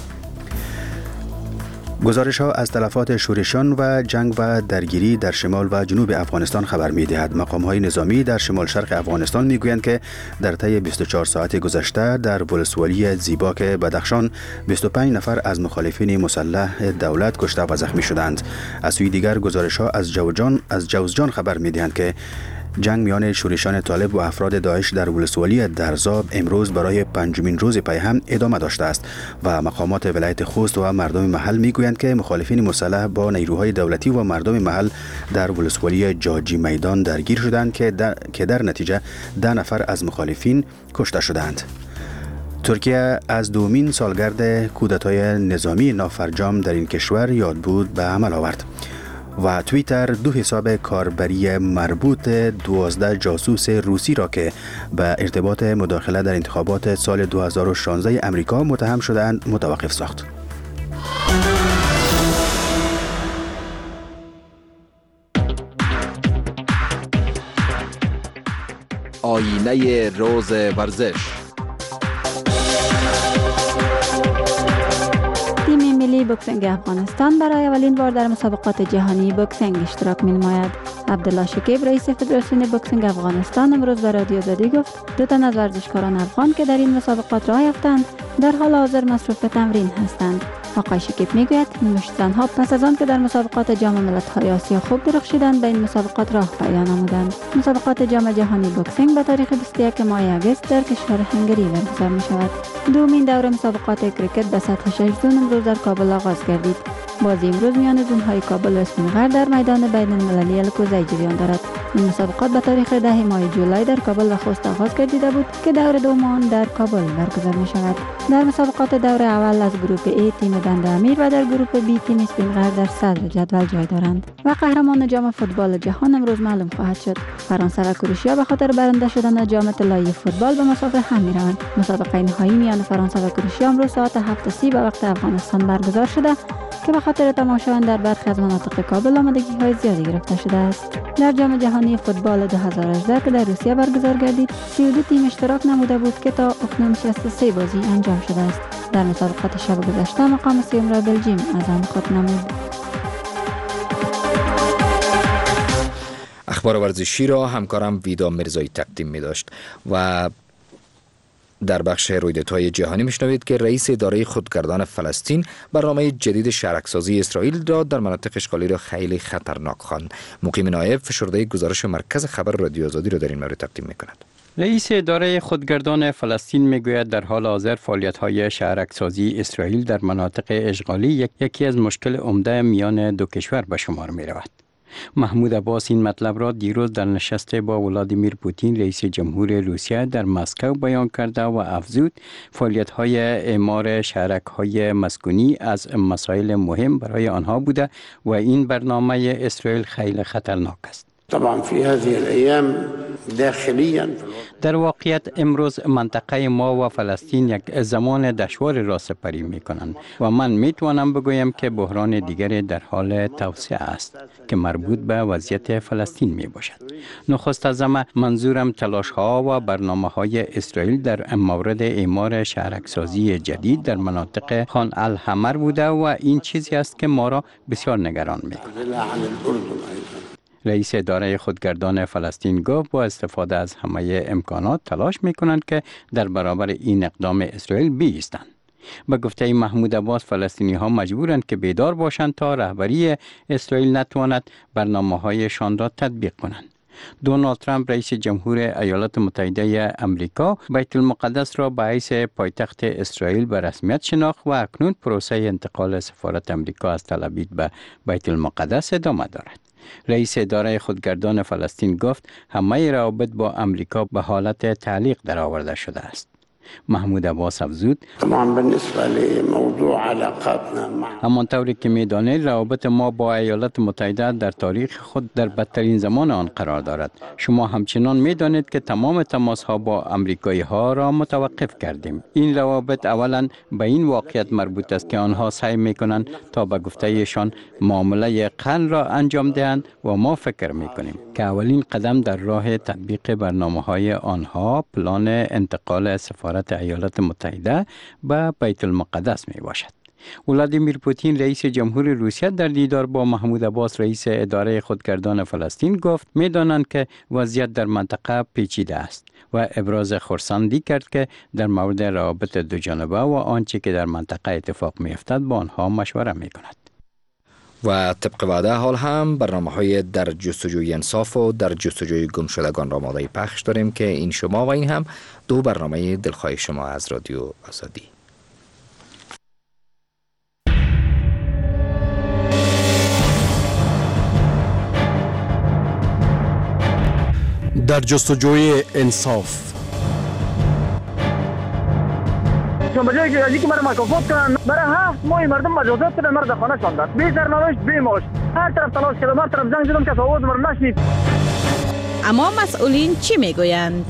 گزارش ها از تلفات شورشیان و جنگ و درگیری در شمال و جنوب افغانستان خبر می دهد. مقام های نظامی در شمال شرق افغانستان می گویند که در طی 24 ساعت گذشته در ولسوالی زیباک بدخشان 25 نفر از مخالفین مسلح دولت کشته و زخمی شدند. از سوی دیگر گزارش ها از جوزجان خبر می دهند که جنگ میان شورشیان طالب و افراد داعش در ولسوالی درزاب امروز برای 5مین روز پی هم ادامه داشته است و مقامات ولایت خوست و مردم محل میگویند که مخالفین مسلح با نیروهای دولتی و مردم محل در ولسوالی جاجی میدان درگیر شدند که در نتیجه 10 نفر از مخالفین کشته شدند. ترکیه از دومین سالگرد کودتای نظامی نافرجام در این کشور یادبود به عمل آورد و توییتر 2 حساب کاربری مربوط 12 جاسوس روسی را که به ارتباط مداخله در انتخابات سال 2016 امریکا متهم شدند متوقف ساخت. آینه روز ورزش. تیم ملی بوکسینگ افغانستان برای اولین بار در مسابقات جهانی بوکسینگ اشتراک می‌نماید. عبدالله شکیب رئیس فدراسیون بوکسینگ افغانستان امروز به رادیو آزادی گفت 2 تن از ورزشکاران افغان که در این مسابقات راه یافتند در حال حاضر مصروف به تمرین هستند. آقای شکیب میگوید نمایش زنها پس از آن که در مسابقات جام ملت‌های آسیا خوب درخشیدند به این مسابقات راه پیدا نمودند. مسابقات جام جهانی بوکسینگ به تاریخ 21 ماه اگست در کشور هنگری برگزار می‌شود. دومین دوره مسابقات کریکت به سطح 6 زون امروز در کابل آغاز گردید. بازی امروز میان زون‌های کابل و اسفندیار در میدان بین‌المللی الکوزی جریان دارد. این مسابقات به تاریخ 10 ماه جولای در کابل و خوست آغاز گردیده بود که دور دوم در کابل برگزار می‌شود. در مسابقات دور اول از گروه A تیم بند امیر و در گروه B تیم اسفندیار در صدر جدول جای دارند و قهرمان جام فوتبال جهان امروز معلوم خواهد شد. فرانسه و کروشیا به خاطر برنده شدن جام طلایی فوتبال به مسابقه هم می‌روند. مسابقه نهایی میان فرانسه و کروشیا امروز ساعت 7:30 به وقت افغانستان برگزار شده که به خاطر تماشا در برخی از مناطق کابل آمادگی‌های زیادی گرفته شده است. در جام جهانی فوتبال 2018 که در روسیه برگزار گردید 32 تیم اشتراک نموده بود که تا اکنون 63 بازی انجام شده است. در مسابقات شب گذشته مقام سوم را بلژیم از آن خود نمود. اخبار ورزشی را همکارم ویدا مرزایی تقدیم می داشت و در بخش رویدادهای جهانی میشنوید که رئیس اداره خودگردان فلسطین برنامه جدید شهرک‌سازی اسرائیل را در مناطق اشغالی را خیلی خطرناک خواند. مقیم نایب فشرده گزارش مرکز خبر رادیو آزادی را در این مورد تقدیم می‌کند. رئیس اداره خودگردان فلسطین میگوید در حال حاضر فعالیت‌های شهرک‌سازی اسرائیل در مناطق اشغالی یکی از مشکل عمده میان دو کشور به شمار می‌رود. محمود عباس این مطلب را دیروز در نشست با ولادیمیر پوتین رئیس جمهور روسیه در مسکو بیان کرده و افزود فعالیت‌های اعمار شهرک‌های مسکونی از مسائل مهم برای آنها بوده و این برنامه اسرائیل خیلی خطرناک است. طبعا في هذه الأيام داخليا در واقعیت امروز منطقه ما و فلسطین یک زمان دشوار را سپری می کنند و من می توانم بگویم که بحران دیگری در حال توسعه است که مربوط به وضعیت فلسطین می باشد. نخست از همه منظورم تلاش ها و برنامه های اسرائیل در مورد اعمار شهرک‌سازی جدید در مناطق خان الحمر بوده و این چیزی است که ما را بسیار نگران می کند. رئیس اداره خودگردان فلسطین گفت با استفاده از همه امکانات تلاش می‌کنند که در برابر این اقدام اسرائیل بایستند. به گفته محمود عباس فلسطینی‌ها مجبورند که بیدار باشند تا رهبری اسرائیل نتواند برنامه‌هایشان را تطبیق کنند. دونالد ترامپ رئیس جمهور ایالات متحده آمریکا بیت المقدس را به حیث پایتخت اسرائیل به رسمیت شناخت و اکنون پروسه انتقال سفارت آمریکا از تل آویو به بیت المقدس ادامه دارد. رئیس اداره خودگردان فلسطین گفت همه روابط با امریکا به حالت تعلیق درآورده شده است. محمود عباس افزود همانطوری که می‌دانید روابط ما با ایالات متحده در تاریخ خود در بدترین زمان آن قرار دارد. شما همچنان می‌دانید که تمام تماس‌ها با آمریکایی‌ها را متوقف کردیم. این روابط اولاً به این واقعیت مربوط است که آنها سعی می‌کنند تا به گفته‌ایشان معامله قرن را انجام دهند و ما فکر می‌کنیم که اولین قدم در راه تطبیق برنامه‌های آنها پلان انتقال سفارت ایالات متحده به بیت المقدس می باشد. ولادیمیر پوتین رئیس جمهور روسیه در دیدار با محمود عباس رئیس اداره خودگردان فلسطین گفت می دانند که وضعیت در منطقه پیچیده است و ابراز خرسندی کرد که در مورد روابط دو جانبه و آنچه که در منطقه اتفاق می افتد با آنها مشوره می کند. و طبق وعده حال هم برنامه‌های در جستجوی انصاف و در جستجوی گمشدگان را آماده پخش داریم که این شما و این هم دو برنامه دلخواه شما از رادیو آزادی. در جستجوی انصاف به جایی که که مرا مکافات کنن برای 7 ماه مردم مجازات کردن مرا در خانه شاندن بی سرنوشت بی معاش هر طرف تلاش کردم هر طرف زنگ زدم که آواز مرا نشنید. اما مسئولین چی میگویند؟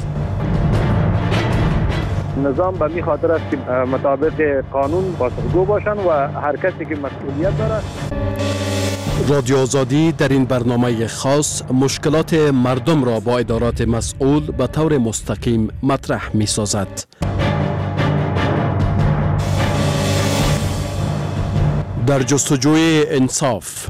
نظام به می خاطر است که مطابق قانون پاسخگو باشن و هر کسی که مسئولیت داره. رادیو آزادی در این برنامه خاص مشکلات مردم را با ادارات مسئول به طور مستقیم مطرح می سازد. در جستجوی انصاف.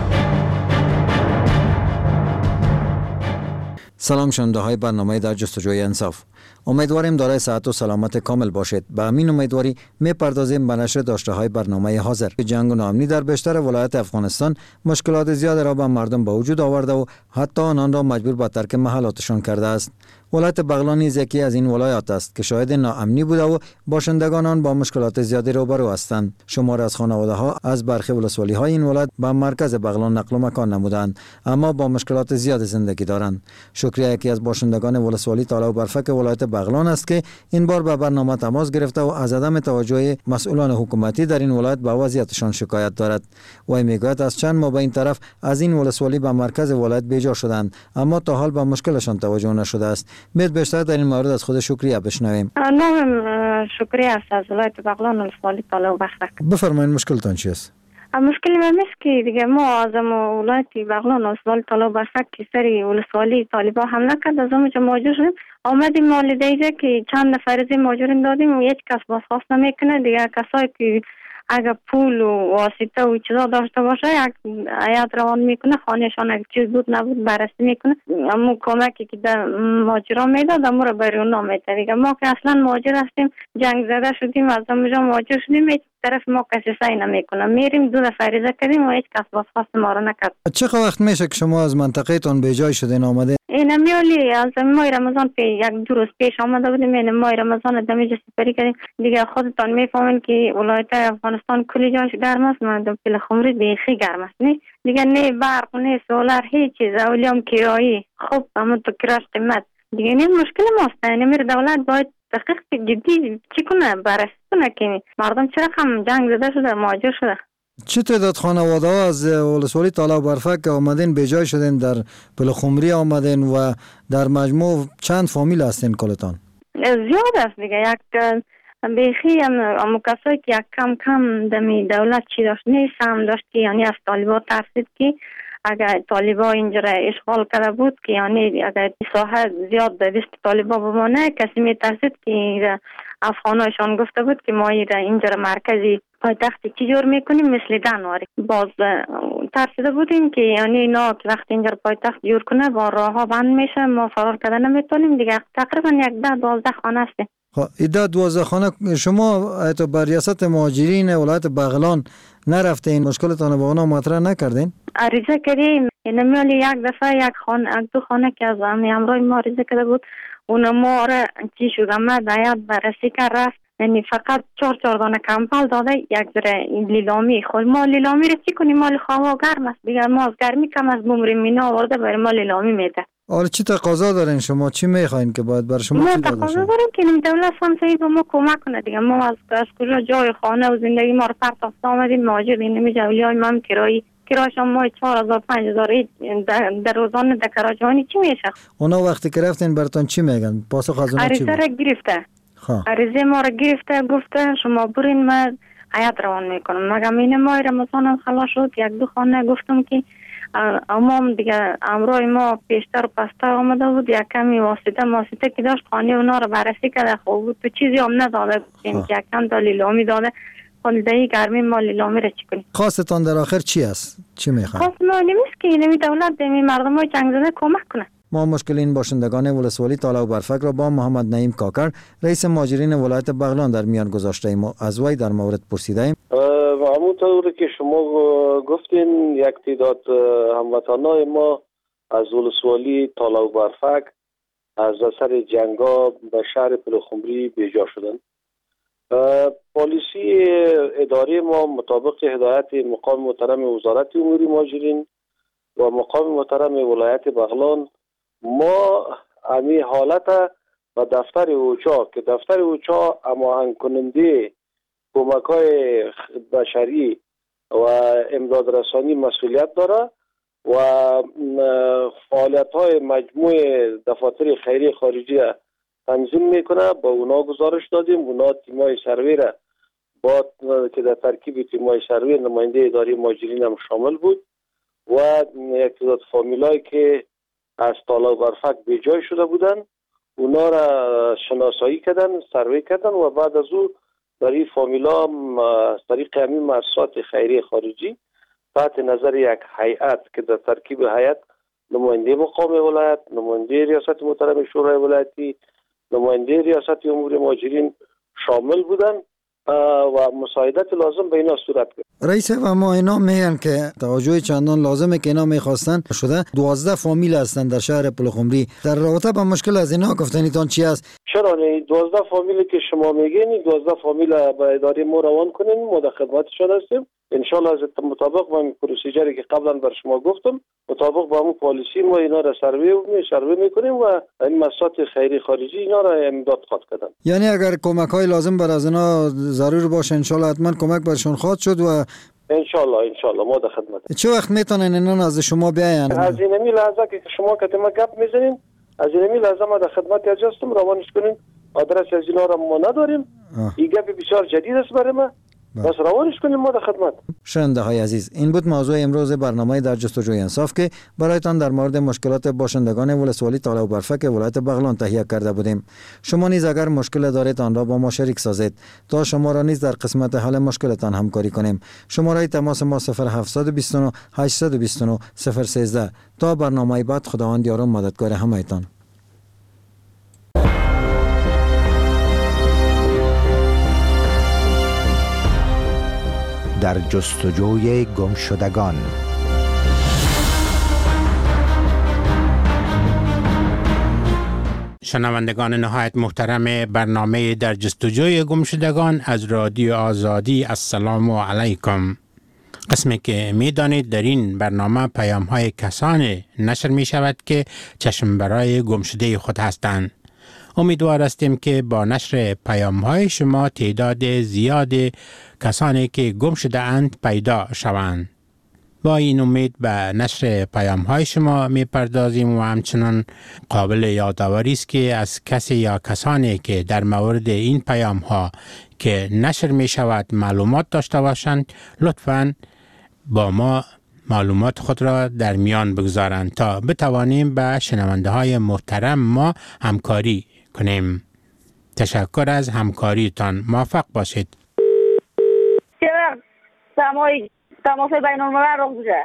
سلام شنونده های برنامه در جستجوی انصاف. امیدواریم دارای صحت و سلامت کامل باشید. به همین امیدواری میپردازیم به نشر داشته های برنامه حاضر. جنگ و ناامنی در بیشتر ولایات افغانستان مشکلات زیاد را به مردم به وجود آورده و حتی آنان را مجبور به ترک محلاتشان کرده است. ولایت بغلان نیز یکی از این ولایات است که شاهد ناامنی بوده و باشندگان آن با مشکلات زیادی روبرو هستند. شمار از خانواده ها از برخی ولسوالی های این ولایت به مرکز بغلان نقل و مکان نمودند، اما با مشکلات زیاد زندگی دارند. شکریه یکی از باشندگان ولسوالی تالا و برفک ولایت بغلان است که این بار به برنامه تماس گرفته و از عدم توجه مسئولان حکومتی در این ولایت به وضعیتشان شکایت دارد. و میگوید از چند ماه به این طرف از این ولسوالی به مرکز ولایت بیجا شدند، اما تا حال به مشکلشان توجه نشده است. بیت بیشتر در این مورد از خود شکریه بشنویم. نام شکریه است از ولایت بغلان ولسوالی تالا و برفک. بفرمایید مشکلتان چی است؟ مشکلی من است که دیگه ما از ولایت بغلان ولسوالی تالا و برفک که سری ولسوالی طالبا حمله کرد، از اونجا مهاجر شدیم. آمدیم والدیجه که چند نفر از مهاجرین دادیم و یک کس بازخواست نمیکنه. دیگه کسایی که اگر پول و واسطه و چیزا داشته باشه یک هیئت روان میکنه، خانهشان یک چیز بود نبود بررسی میکنه، امو کمکی که در ماجرا میداد امو رو برای اونا میده دیگه. ما که اصلا ماجر هستیم، جنگ زده شدیم، از اونجا ماجر شدیم، هیچ طرف ما کسی سعی نمیکنه. میریم 2 دفعه عریضه کردیم و هیچ کس بازخواست ما رو نکرد. چقدر وقت میشه که شما از منطقه تان به جای شدین آمده؟ این میالی از ماه رمضان یک 2 روز پیش آمده بودیم. این ماه رمضان دمیج سپری کردیم دیگه. خودتان میفهمین که ولایت افغانستان کلی جاش گرم است، مردم پلخمری بیخی گرم است. نه دیگه، نه برق نه سولار هیچ چیز، اولیام کرایی خب همون تو کراش قیمت دیگه. نه مشکل ماست. نمیر دولت باید تحقیق جدی چی کنه، بررسی کنه که مردم چرا هم جنگ زده شده، مهاجر شده. چه تعداد خانواده ها از ولسوالی تالا و برفک که آمدین به جای شدین در پلخمری آمدین و در مجموع چند فامیل هستین کلتان؟ زیاد است دیگه. یک بیخی هم کسایی که یک کم کم دمی دولت چی داشت نیست هم داشت که یعنی از طالبا ترسید که اگر طالبا اینجا اشغال کرده بود که یعنی اگر ساحه زیاد به دست طالبا بمانه، کسی می ترسید که افغانایشان گفته بود که ما اینجا مرکزی پایتخت چی جور میکنیم مثل دنواری. باز ترسیده بودیم که یعنی اینا که وقتی اینجا پایتخت جور کنه با راه ها بند میشه، ما فرار کردن نمیتونیم دیگه. تقریبا 11-12 خانه هستیم. ایده 12 خانه. شما ایتو بر ریاست مهاجرین ولایت بغلان نرفتین، مشکلتان با اونا مطرح نکردین؟ عریضه کردیم. نمیالی یک دفعه یک خانه 2 خانه که از همراه ما عریضه کرده بود، اون ما را چی شد آمد هیئت بررسی کرد رفت، یعنی فقط 4 دانه کمپل داده، یک ذره لیلامی. خود ما لیلامی رو چی کنیم؟ مال هوا گرم است دیگه، ما از گرمی کم از بومریم اینا آورده برای ما لیلامی میده. حالا چی تقاضا دارین شما؟ چی میخواین که باید برای شما ما چی داده تقاضا شد؟ داریم که دولت همسایه به ما کمک کنه دیگه. ما از کجا جای خانه و زندگی ما رو پرتافته آمدیم، مهاجر نمی جولیای ما هم کرایشان ما 4000-5000 در روزانه در کراچوانی چی میشه؟ اونا وقتی که رفتین براتون چی میگن؟ پاسخ از اونا چی بود؟ عریضه را گرفته. عریضه ما را گرفته، گفته شما برین ما هیئت روان میکنم. مگه این ماه رمضان هم خلاص شد، 1-2 خانه گفتم که امام دیگه امروز ما پیشتر و پستر آمده بود، یک کمی واسطه که داشت خانه اونا رو بررسی کرده. خوب تو چیزی هم نداده که یک کم تا لیلامی داده. خالدهی گرمی ما لیلامی رو چی کنیم؟ خواستتان در آخر چی است؟ چی میخواین؟ خواست ما نمیست که نمی دولت دمی مردم های جنگ زده کمک کنه. ما مشکل این باشندگان ولسوالی تالا و برفک را با محمد نعیم کاکر رئیس مهاجرین ولایت بغلان در میان گذاشته ایم و از وی در مورد پرسیده ایم. همونطور که شما گفتین یک تعداد هموطنان ما از ولسوالی تالا و برفک از اثر جنگا به شهر پلخمری بیجا شدند. پالیسی اداره ما مطابق هدایت مقام محترم وزارت امور مهاجرین و مقام محترم ولایت بغلان، ما امی حالت و دفتر اوچا که دفتر اوچا هماهنگ کننده کمک‌های بشری و امداد رسانی مسئولیت داره و فعالیت‌های مجموع دفاتر خیریه خارجی تنظیم میکنه. با اونا گزارش دادیم، اونا تیمای سروی را با که در ترکیب تیمای سروی نماینده اداره مهاجرین هم شامل بود و یک تعداد فامیلایی که از تالا و برفک به جای شده بودن اونا را شناسایی کردن، سروی کردن و بعد از او در این فامیلا از طریق همین مؤسسات خیریه خارجی تحت نظر یک هیئت که در ترکیب هیئت نماینده مقام ولایت، نماینده ریاست محترم شورای ولایتی، نماینده ریاست امور مهاجرین شامل بودن و مساعدت لازم به اینا صورت گرفت. رئیس و ما اینا میگن که توجه چندان لازمه که اینا میخواستن شده 12 فامیل هستن در شهر پلخمری. در رابطه با مشکل از اینا گفتنیتون چی است؟ چرا نه 12 فامیلی که شما میگین 12 فامیل به اداره ما روان کنین، ما در خدمتشون هستیم. ان شاء الله از مطابق با پروسیجری که قبلا بر شما گفتم مطابق با همون پالیسی ما اینا را سروی میکنیم و این مؤسسات خیری خارجی اینا را امداد خواهد کردن. یعنی اگر کمک های لازم بر از اینا ضرور باشه ان شاء الله حتما کمک برشون خواهد شد و ان شاء الله ما در خدمت. چه وقت میتونن اینا از شما بیاین؟ از این لحظه که شما کتما گپ میزنین از این لحظه ما در خدمت هستم، روانش کنین. آدرس از اینا را ما نداریم. این گپ بسیار جدید است برای ما. بس روانش کنیم ما در خدمت. شنونده های عزیز، این بود موضوع امروز برنامه در جستجوی انصاف که برایتان در مورد مشکلات باشندگان ولسوالی تاله و برفک ولایت بغلان تهیه کرده بودیم. شما نیز اگر مشکل دارید آن را با ما شریک سازید تا شما را نیز در قسمت حل مشکلتان همکاری کنیم. شماره تماس ما 0729 829 013. تا برنامه بعد، خداوند یار و مددگار همه‌تان. در جستجوی گمشدگان. شنوندگان نهایت محترم برنامه در جستجوی گمشدگان از رادیو آزادی، السلام علیکم. قسمی که می دانید در این برنامه پیام های کسانی نشر می شود که چشم برای گمشده خود هستند. امیدوار هستیم که با نشر پیام های شما تعداد زیاد کسانی که گم شده اند پیدا شوند. با این امید به نشر پیام های شما می پردازیم و همچنان قابل یادآوری است که از کسی یا کسانی که در مورد این پیام ها که نشر می شود معلومات داشته باشند، لطفاً با ما معلومات خود را در میان بگذارند تا بتوانیم به شنونده های محترم ما همکاری کنیم. تشکر از همکاریتان. موفق باشید. تماس بین الملل رو بوده.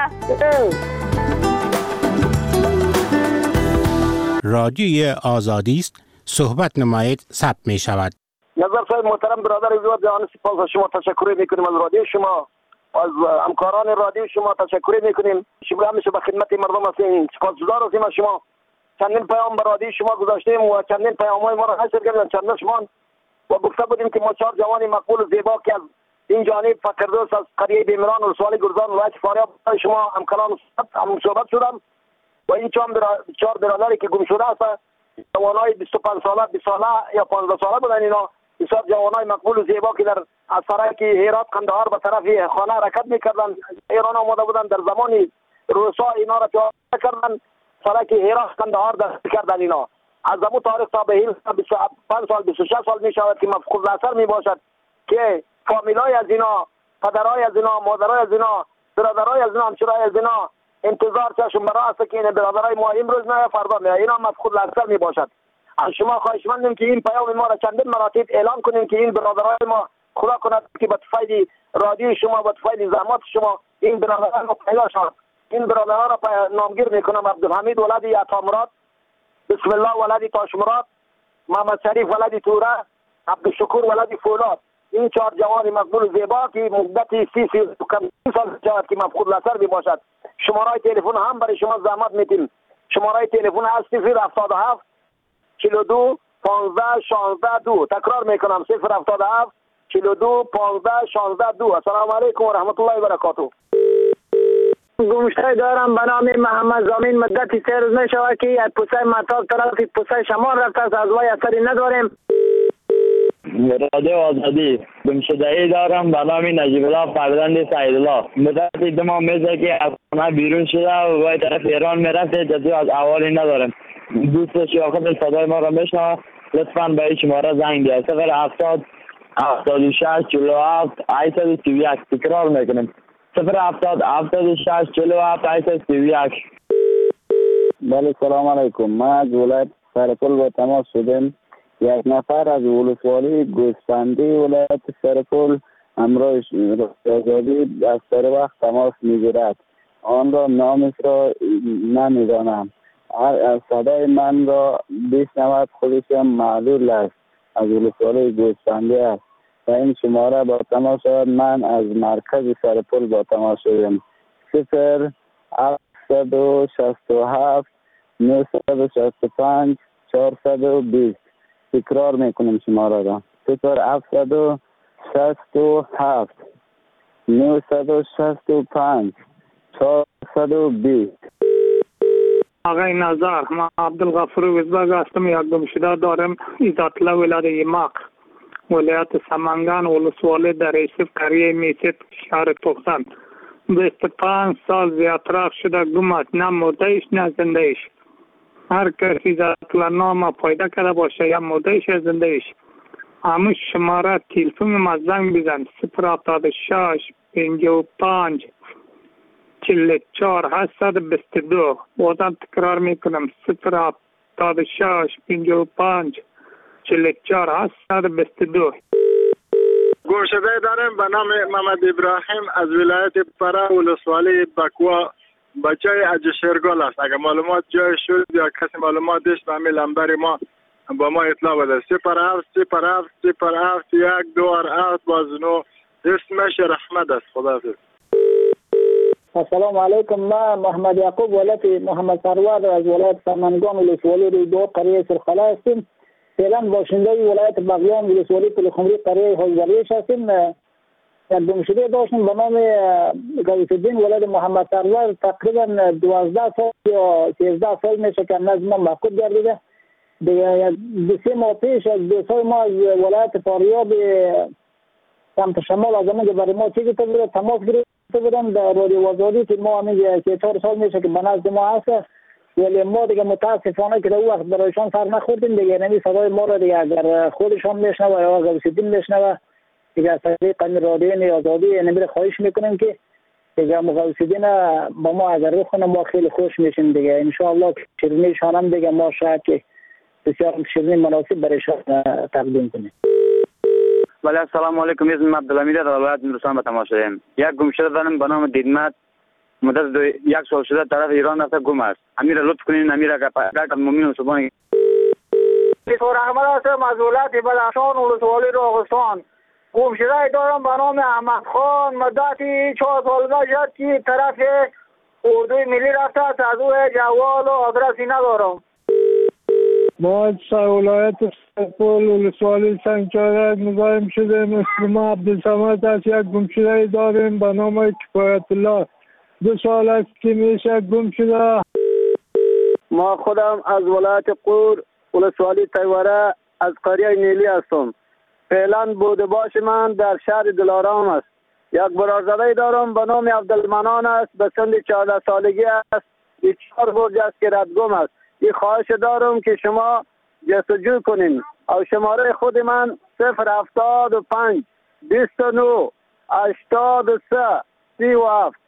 رادیوی آزادی است. صحبت نمایید ثبت می شود. نظر صاحب محترم برادر زیاد جهان سپاس از شما تشکر میکنیم، از رادیو شما، از همکاران رادیو شما تشکر میکنیم. شما همیشه به خدمت مردم هستین. سپاسگزار هستیم از شما. چندین پیام به رادیو شما گذاشتیم و چندین پیام‌های ما را نشر کردن چندشمان و گفته بودیم که ما 4 جوان مقبول و زیبا که از این جانب فقیردوست از قریه بیمران و سوالی گرزان ولایت فاریاب شما همکاران صحبت شدم و این 4 برادری که گم شده است جوانای 25 ساله 20 ساله یا 15 ساله بودن. اینا بسیار جوانای مقبول و زیبا که در از سرک هرات قندهار به طرف خانه حرکت میکردن. ایران آمده بودن در زمان روسا اینا را پیاده کردن، سرک هرات قندهار دست کردن. اینا از زمان تاریخ تا به این 25 سال 26 سال می شود که مفقود الاثر می باشد که فامیلای از اینا، پدرای از اینا، مادرای از اینا، برادرای از اینا، همسرای از اینا انتظار چشم برا است که این برادرای ما امروز نه فردا نه اینا مفقود الاثر می باشد. از شما خواهشمندیم که این پیام ما را چندین مراتب اعلان کنیم که این برادرای ما خدا کند که به فایده رادیو شما و فایده زحمات شما این برادران ما پیدا شد. این برادران را نامگیر میکنم: عبدالحمید ولدی عطامراد، بسم الله ولدی تاشمراد، محمد شریف ولدی توره، عبدالشکور ولدی فولاد. این 4 جوان مقبول زیبا که مدت 30 سال جواد که مفقود الاثر می باشد. شماره تلفن هم برای شما زحمت میتیم. شماره تلفن هست 077 42 15 16 2. تکرار میکنم 077 42 15 16 2. السلام علیکم و رحمت الله و برکاته. گمشته دارم به نام محمد زامین. مدت 3 روز می شود که از پوسه مطاب طرف پوسه شمال رفته است. از وای اثری نداریم. رادیو آزادی گمشده‌ای دارم به نام نجیب الله فرزند سعیدالله. مدت 2 ماه میشه که از خانه بیرون شده و وای طرف ایران میرفته. جدی از احوالی ندارم. دوست شاخص صدای ما را میشنوه، لطفاً به این شماره زنگ ده 070 76 47 831. تکرار میکنیم 070 76 47 831. بله سلام علیکم. ما از ولایت سرپل با تماس شدیم. یک نفر از ولسوالی گوسفندی ولایت سرپل همراه آزادی از سر وقت تماس میگیرد. آن را نامش را نمیدانم. صدای من را بشنود خودش هم معلول است. از ولسوالی گوسفندی است. و این شماره با تماس شد. من از مرکز سرپل با تماس شدم. 0767 965 420. تکرار میکنم شماره را 0767 965 420. آقای نظر، ما عبدالغفور وزبگ هستم. یک گمشده دارم ایزاتلا ولایت یماق ولایت سمنگان ولسوالی در ایسف قریه میسید شهر توخسن. 25 سال زیادتر شده گم است. نه مردهش نه زندهش. هر کسی ایزاتلا نام پیدا کرده باشه یا مردهش یا زندهش همون شماره تلفن ما زنگ بزن 076 55 44 822. بازم تکرار میکنم 076 55 44 822. گوشده دارم به نام محمد ابراهیم از ولایت پرا ولسوالی بکوا، بچه اجشرگال است. اگر معلومات جای شد یا کسی معلومات داشت به همین لمبر ما با ما اطلاع بده. 07 07 07 127 بازنو. اسمش رحمت است. خداحافظ. السلام علیکم. من محمد یعقوب ولایت محمد سرور از ولایت سمنگان ولسوالی رودو قریه سرخلا هستیم. فعلا باشنده ولایت بغلان ولسوالی پلخمری قریه حوزلیش هستیم. یک گمشده داشتیم به نام غوث الدین ولایت محمد سرور. تقریبا 12 سال یا 13 سال میشه که نزد ما مفقود گردیده. دیگه 2 ماه پیش از 2 سال ما از ولایت فاریاب سمت شمال از اونجا برای ما چیزی تماس گرفته بودن در رادیو آزادی که ما همین 4 سال میشه که به نزد ما هست، ولی ما دیگه متاسفانه که در اون وقت برایشان سر نخوردیم دیگه. نمی صدای ما را دیگه اگر خودشان میشنوه یا غوث الدین میشنوه دیگه از طریق رادیو آزادی نمی خواهش میکنیم که دیگه غوث الدین با ما اگر بخونه ما خیلی خوش میشیم دیگه. ان شاء الله شیرینیشان هم دیگه ما شاید که بسیار شیرینی مناسب برایشان تقدیم کنیم. بله السلام علیکم. اسمم عبدالحمید از ولایت نورستان به تماس شدم. یک گمشده دارم به نام دیدمت. مدت 1 سال شده طرف ایران رفته گم است. امیر لطف کنین امیر اگر مومن صبحانه. دکتر احمد هستم از ولایت بدخشان ولسوالی راغستان. گمشده دارم به نام احمد خان. مدتی 4 سال گذشت که طرف اردوی ملی رفته است. از او جوال و آدرسی ندارم. ما از ولایت سرپل ولسوالی سنگچاره مزاحم شده. ما عبدالصمد است. یک گمشده داریم به نام کفایت الله. 2 سال است که میشه گم شده. ما خودم از ولایت قور ولسوالی تیوره از قریه نیلی هستم. فعلا بوده باش من در شهر دلارام است. یک برادرزاده دارم به نام عبدالمنان است. به سن 14 سالگی است. 4 برج است که ردگم است. این خواهش دارم که شما جستجو کنین. او شماره خود من 075 29 83 37.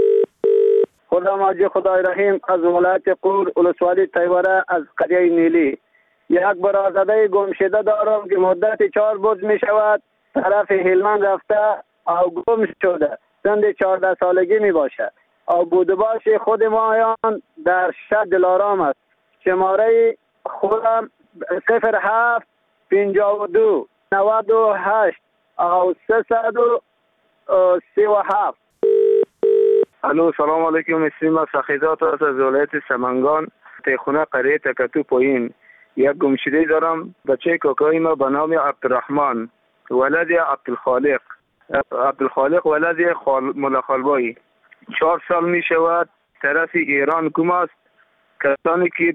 خودم حاجی خدای رحیم از ولایت قور ولسوالی تیوره از قریه نیلی. یک برادرزاده گمشده دارم که مدت 4 برج می شود طرف هلمند رفته او گم شده. سن 14 سالگی می باشد. او بوده باش خود مایان در شهر دلارام است. شماره خودم 07 52 98 او 337. الو سلام علیکم. اسمم سخیدات است از ولایت سمنگان تیخونه قریه تکتو پایین. یک گمشده دارم بچه کاکای ما به نام عبدالرحمن ولد عبدالخالق ولد ملا خالبایی. 4 سال می شود طرف ایران گم است. کسانی که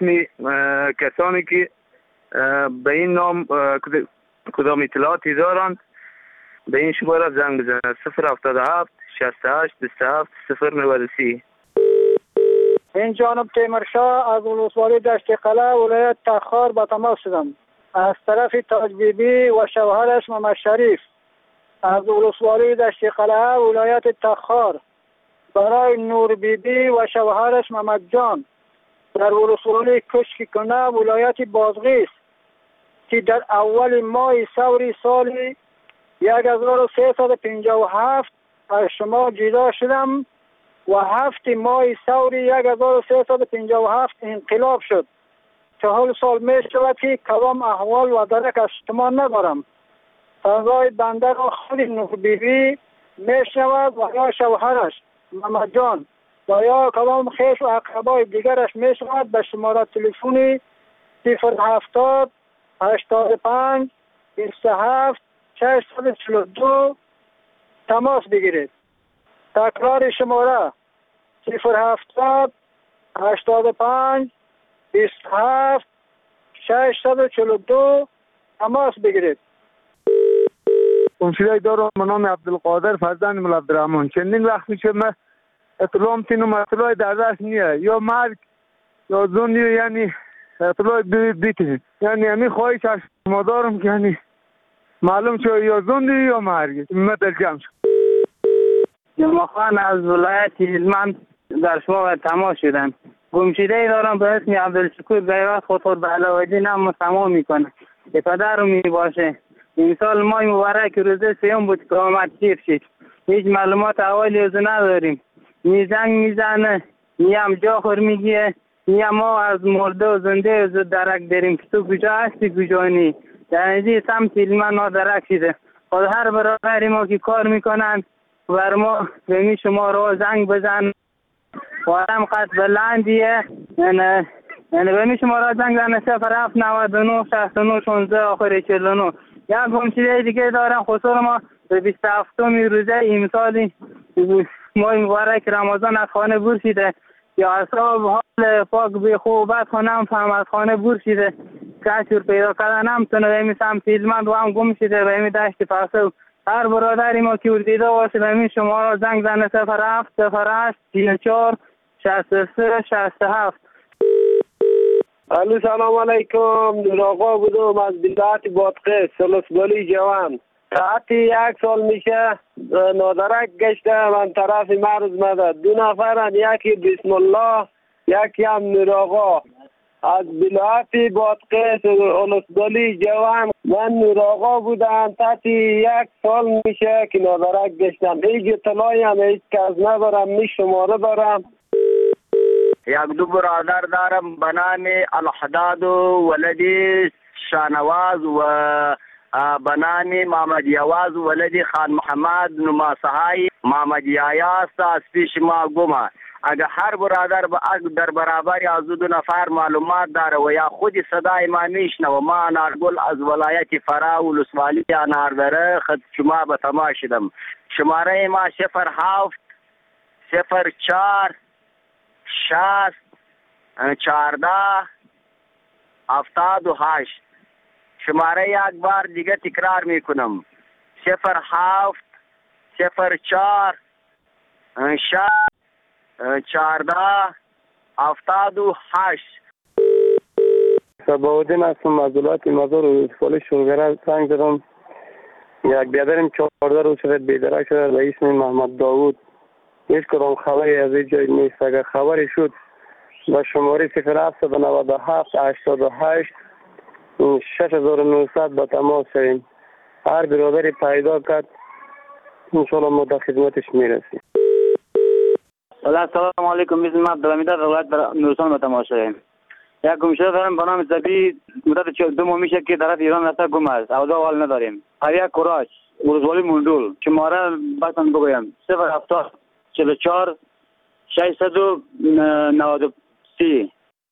به این نام کدام اطلاعاتی دارند به این شماره زنگ بزنند 077 68 27 093. این جانب تیمرشاه از ولسوالی دشت قلعه ولایت تخار به تماس شدم. از طرف تاج بیبی و شوهرش محمد شریف از ولسوالی دشت قلعه ولایت تخار برای نور بیبی و شوهرش محمد جان در ولسوالی کشک کنه ولایت بازغیس که در اول ماه سوری سال 1357 از شما جدا شدم و 7 ماه سوری 1357 انقلاب شد. 4 سال می شود که کدام احوال و درک از شما ندارم. فضای بنده را خود نور بیبی می شود و یا شوهرش محمد جان و یا کدام خیش و اقربای دیگرش می شود به شماره تلفنی 070 85 27 642 تماس بگیرید. تکرار شماره 070 85 27 642 تماس بگیرید. گمشده دارم به نام عبدالقادر فرزند مولا عبدالرحمن. چندین وقت میشه من اطلاع تینو اطلاع در دست نیه یا مرگ یا زندگی یعنی اطلاع بیتین یعنی همین خواهش از شما دارم که یعنی معلوم شد یا زنده یا مرگ. مترجم شد. جمعخان از ولایت هلمند در شما تماس شدم. گمشده دارم به اسم عبدالشکور بیوات خطور به علاوالدین هم تمام میکنه. پدر رو میباشه. این سال ماه مبارک روزه سیوم بود که آمد شیر شد. هیچ معلومات اولی از نداریم. زنگ میزنه، نیم جا خور میگیه، نیم ما از مرده و زنده از درک داریم که تو کجا هستی کجا نی. در اینجا سمت هلمند ما درک شده. خود هر برادری ما که کار میکنن بر ما بمی شما رو زنگ بزن و هم قد بلندیه یعنی بمی شما رو زنگ بزن 07 99 69 16 آخر 49. یک گمشده دیگه دارم خصوصا ما به 27 روزه امسالی ماه مبارک رمضان از خانه برشیده یا اصحاب حال پاک به خوبت خانم فهم از خانه برشیده کشور پیدا کردن هم تونه بمی سمت هلمند و هم گم شده بمی دشت پاسو. هر برادری ما که دیده باشه بمی شما را زنگ زنه 07 08 34 63 67. الو سلام علیکم. نور آقا بودم از بلاد بادقه سلسبالی جوان. ساعت 1 سال میشه نادرک گشته من طرف مرز مده. 2 نفرن، یکی بسم الله یکی هم نور آقا از بلاد بادقه سلسبالی جوان. من نور آقا بودم تحت 1 سال میشه که نادرک گشتم. هیچ اطلاعی هم هیچ کس ندارم. می شماره دارم. یک دو برادر دارم به نام الحداد و ولدی شانواز و به نام محمد یواز و ولدی خان محمد نماسهای محمد یایاست از پیش ما گمه. اگر هر برادر در برابر از 2 نفر معلومات داره و یا خود صدای ما میشنوه ما انارگل از ولایت فرا و ولسوالی اناردره خد شما به تماس شدم. شماره ما 07 04 60 14 78. شماره یک بار دیگه تکرار میکنم 07 04 60 14 78. صباحالدین هستم از ولایت مزار و ولسوالی شلگره زنگ زدم. یک بیادرم 14 روز شده بیدرک شده به اسم محمد داوود. هیچ کدام خبری از این جای نیست. اگر خبری شد با شماره 0797 88 6900 با تماس شویم. هر برادری پیدا کرد انشاءالله ما در خدمتش میرسیم. سلام علیکم. اسم عبدالحمید از ولایت نورستان با تماس شویم. یک گمشده دارم به نام زبی مدت 2 ماه میشه که طرف ایران رفته گم است. اوضاع حال نداریم. هر یک کراش ولسوالی مندول شماره باتون بگویم 070 44 693.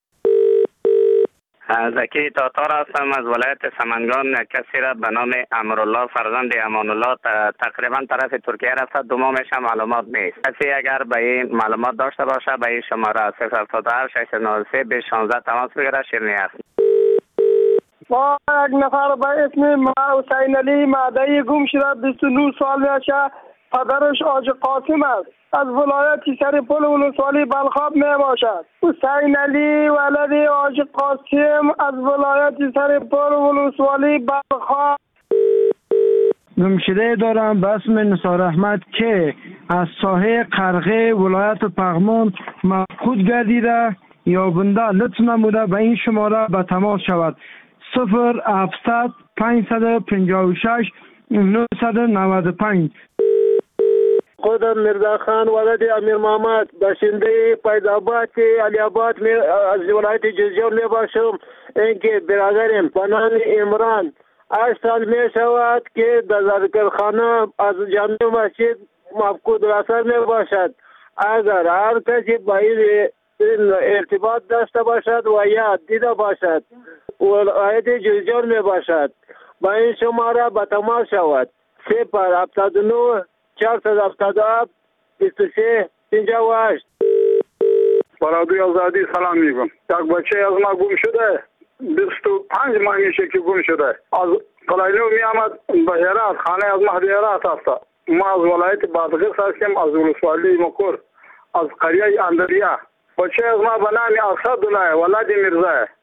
زکی تاتار هستم از ولایت سمنگان. کسی را به نام امرالله فرزند امان الله تقریبا طرف ترکیه رفته 2 ماه میشه معلومات نیست. کسی اگر به این معلومات داشته باشه به این شماره 078 693 216 تماس بگیره. شیرینی است. ما یک نفر به اسم حسین علی معدی گم شده 29 سال میشه. پدرش آج قاسم است. از ولایت سرپل ولسوالی بلخاب می باشد. حسین علی ولد آج قاسم از ولایت سرپل ولسوالی بلخاب. گمشده دارم به اسم نثار احمد که از ساحه قرغه ولایت پغمان مفقود گردیده یا بنده لطف نموده به این شماره به تماس شود 0700 556 995. خودم مرزا خان ولد امیر محمد باشنده فیض‌آباد علی آباد از ولایت جوزجان می باشم. اینکه برادرم به نام عمران 8 سال می شود که در ذکرخانه از جامع مسجد مفقود الاثر می باشد. اگر هر کسی با این ارتباط داشته باشد و یا دیده باشد ولایت جوزجان می باشد با این شماره به تماس شود 079 477 23 58. برادری آزادی سلام میگم. یک بچه از ما گم شده 25 ماه میشه که گم شده. از قلعه‌نو می آمد به هرات خانه از مهدی هرات هست. ما از ولایت بادغیس هستیم از ولسوالی مکور از قریه اندریا. بچه از ما به نام اسدالله ولد مرزا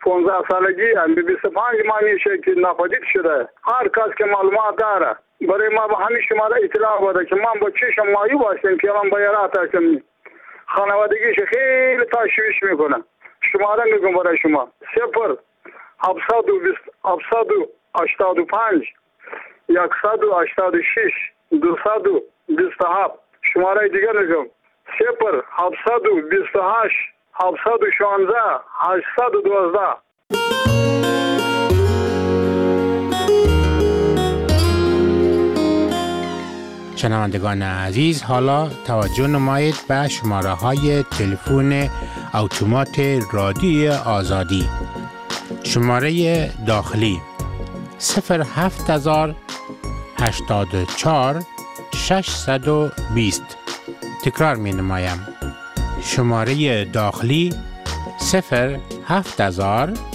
15 سالگی 25 ماه میشه که ناپدید شده. هر کس که معلومات داره برای ما به همین شماره اطلاع بده که من با چشم معیوب هستم که من بیارات هستم. خانوادگیش خیلی تشویش میکنه. شماره میگم برای شما 0 785 186 227. شماره دیگر میگم 0 728 716 812. شنوندگان عزیز، حالا توجه نمایید به شماره های تلفن اتومات رادیو آزادی. شماره داخلی 07084 620. تکرار می نمایم. شماره داخلی 07084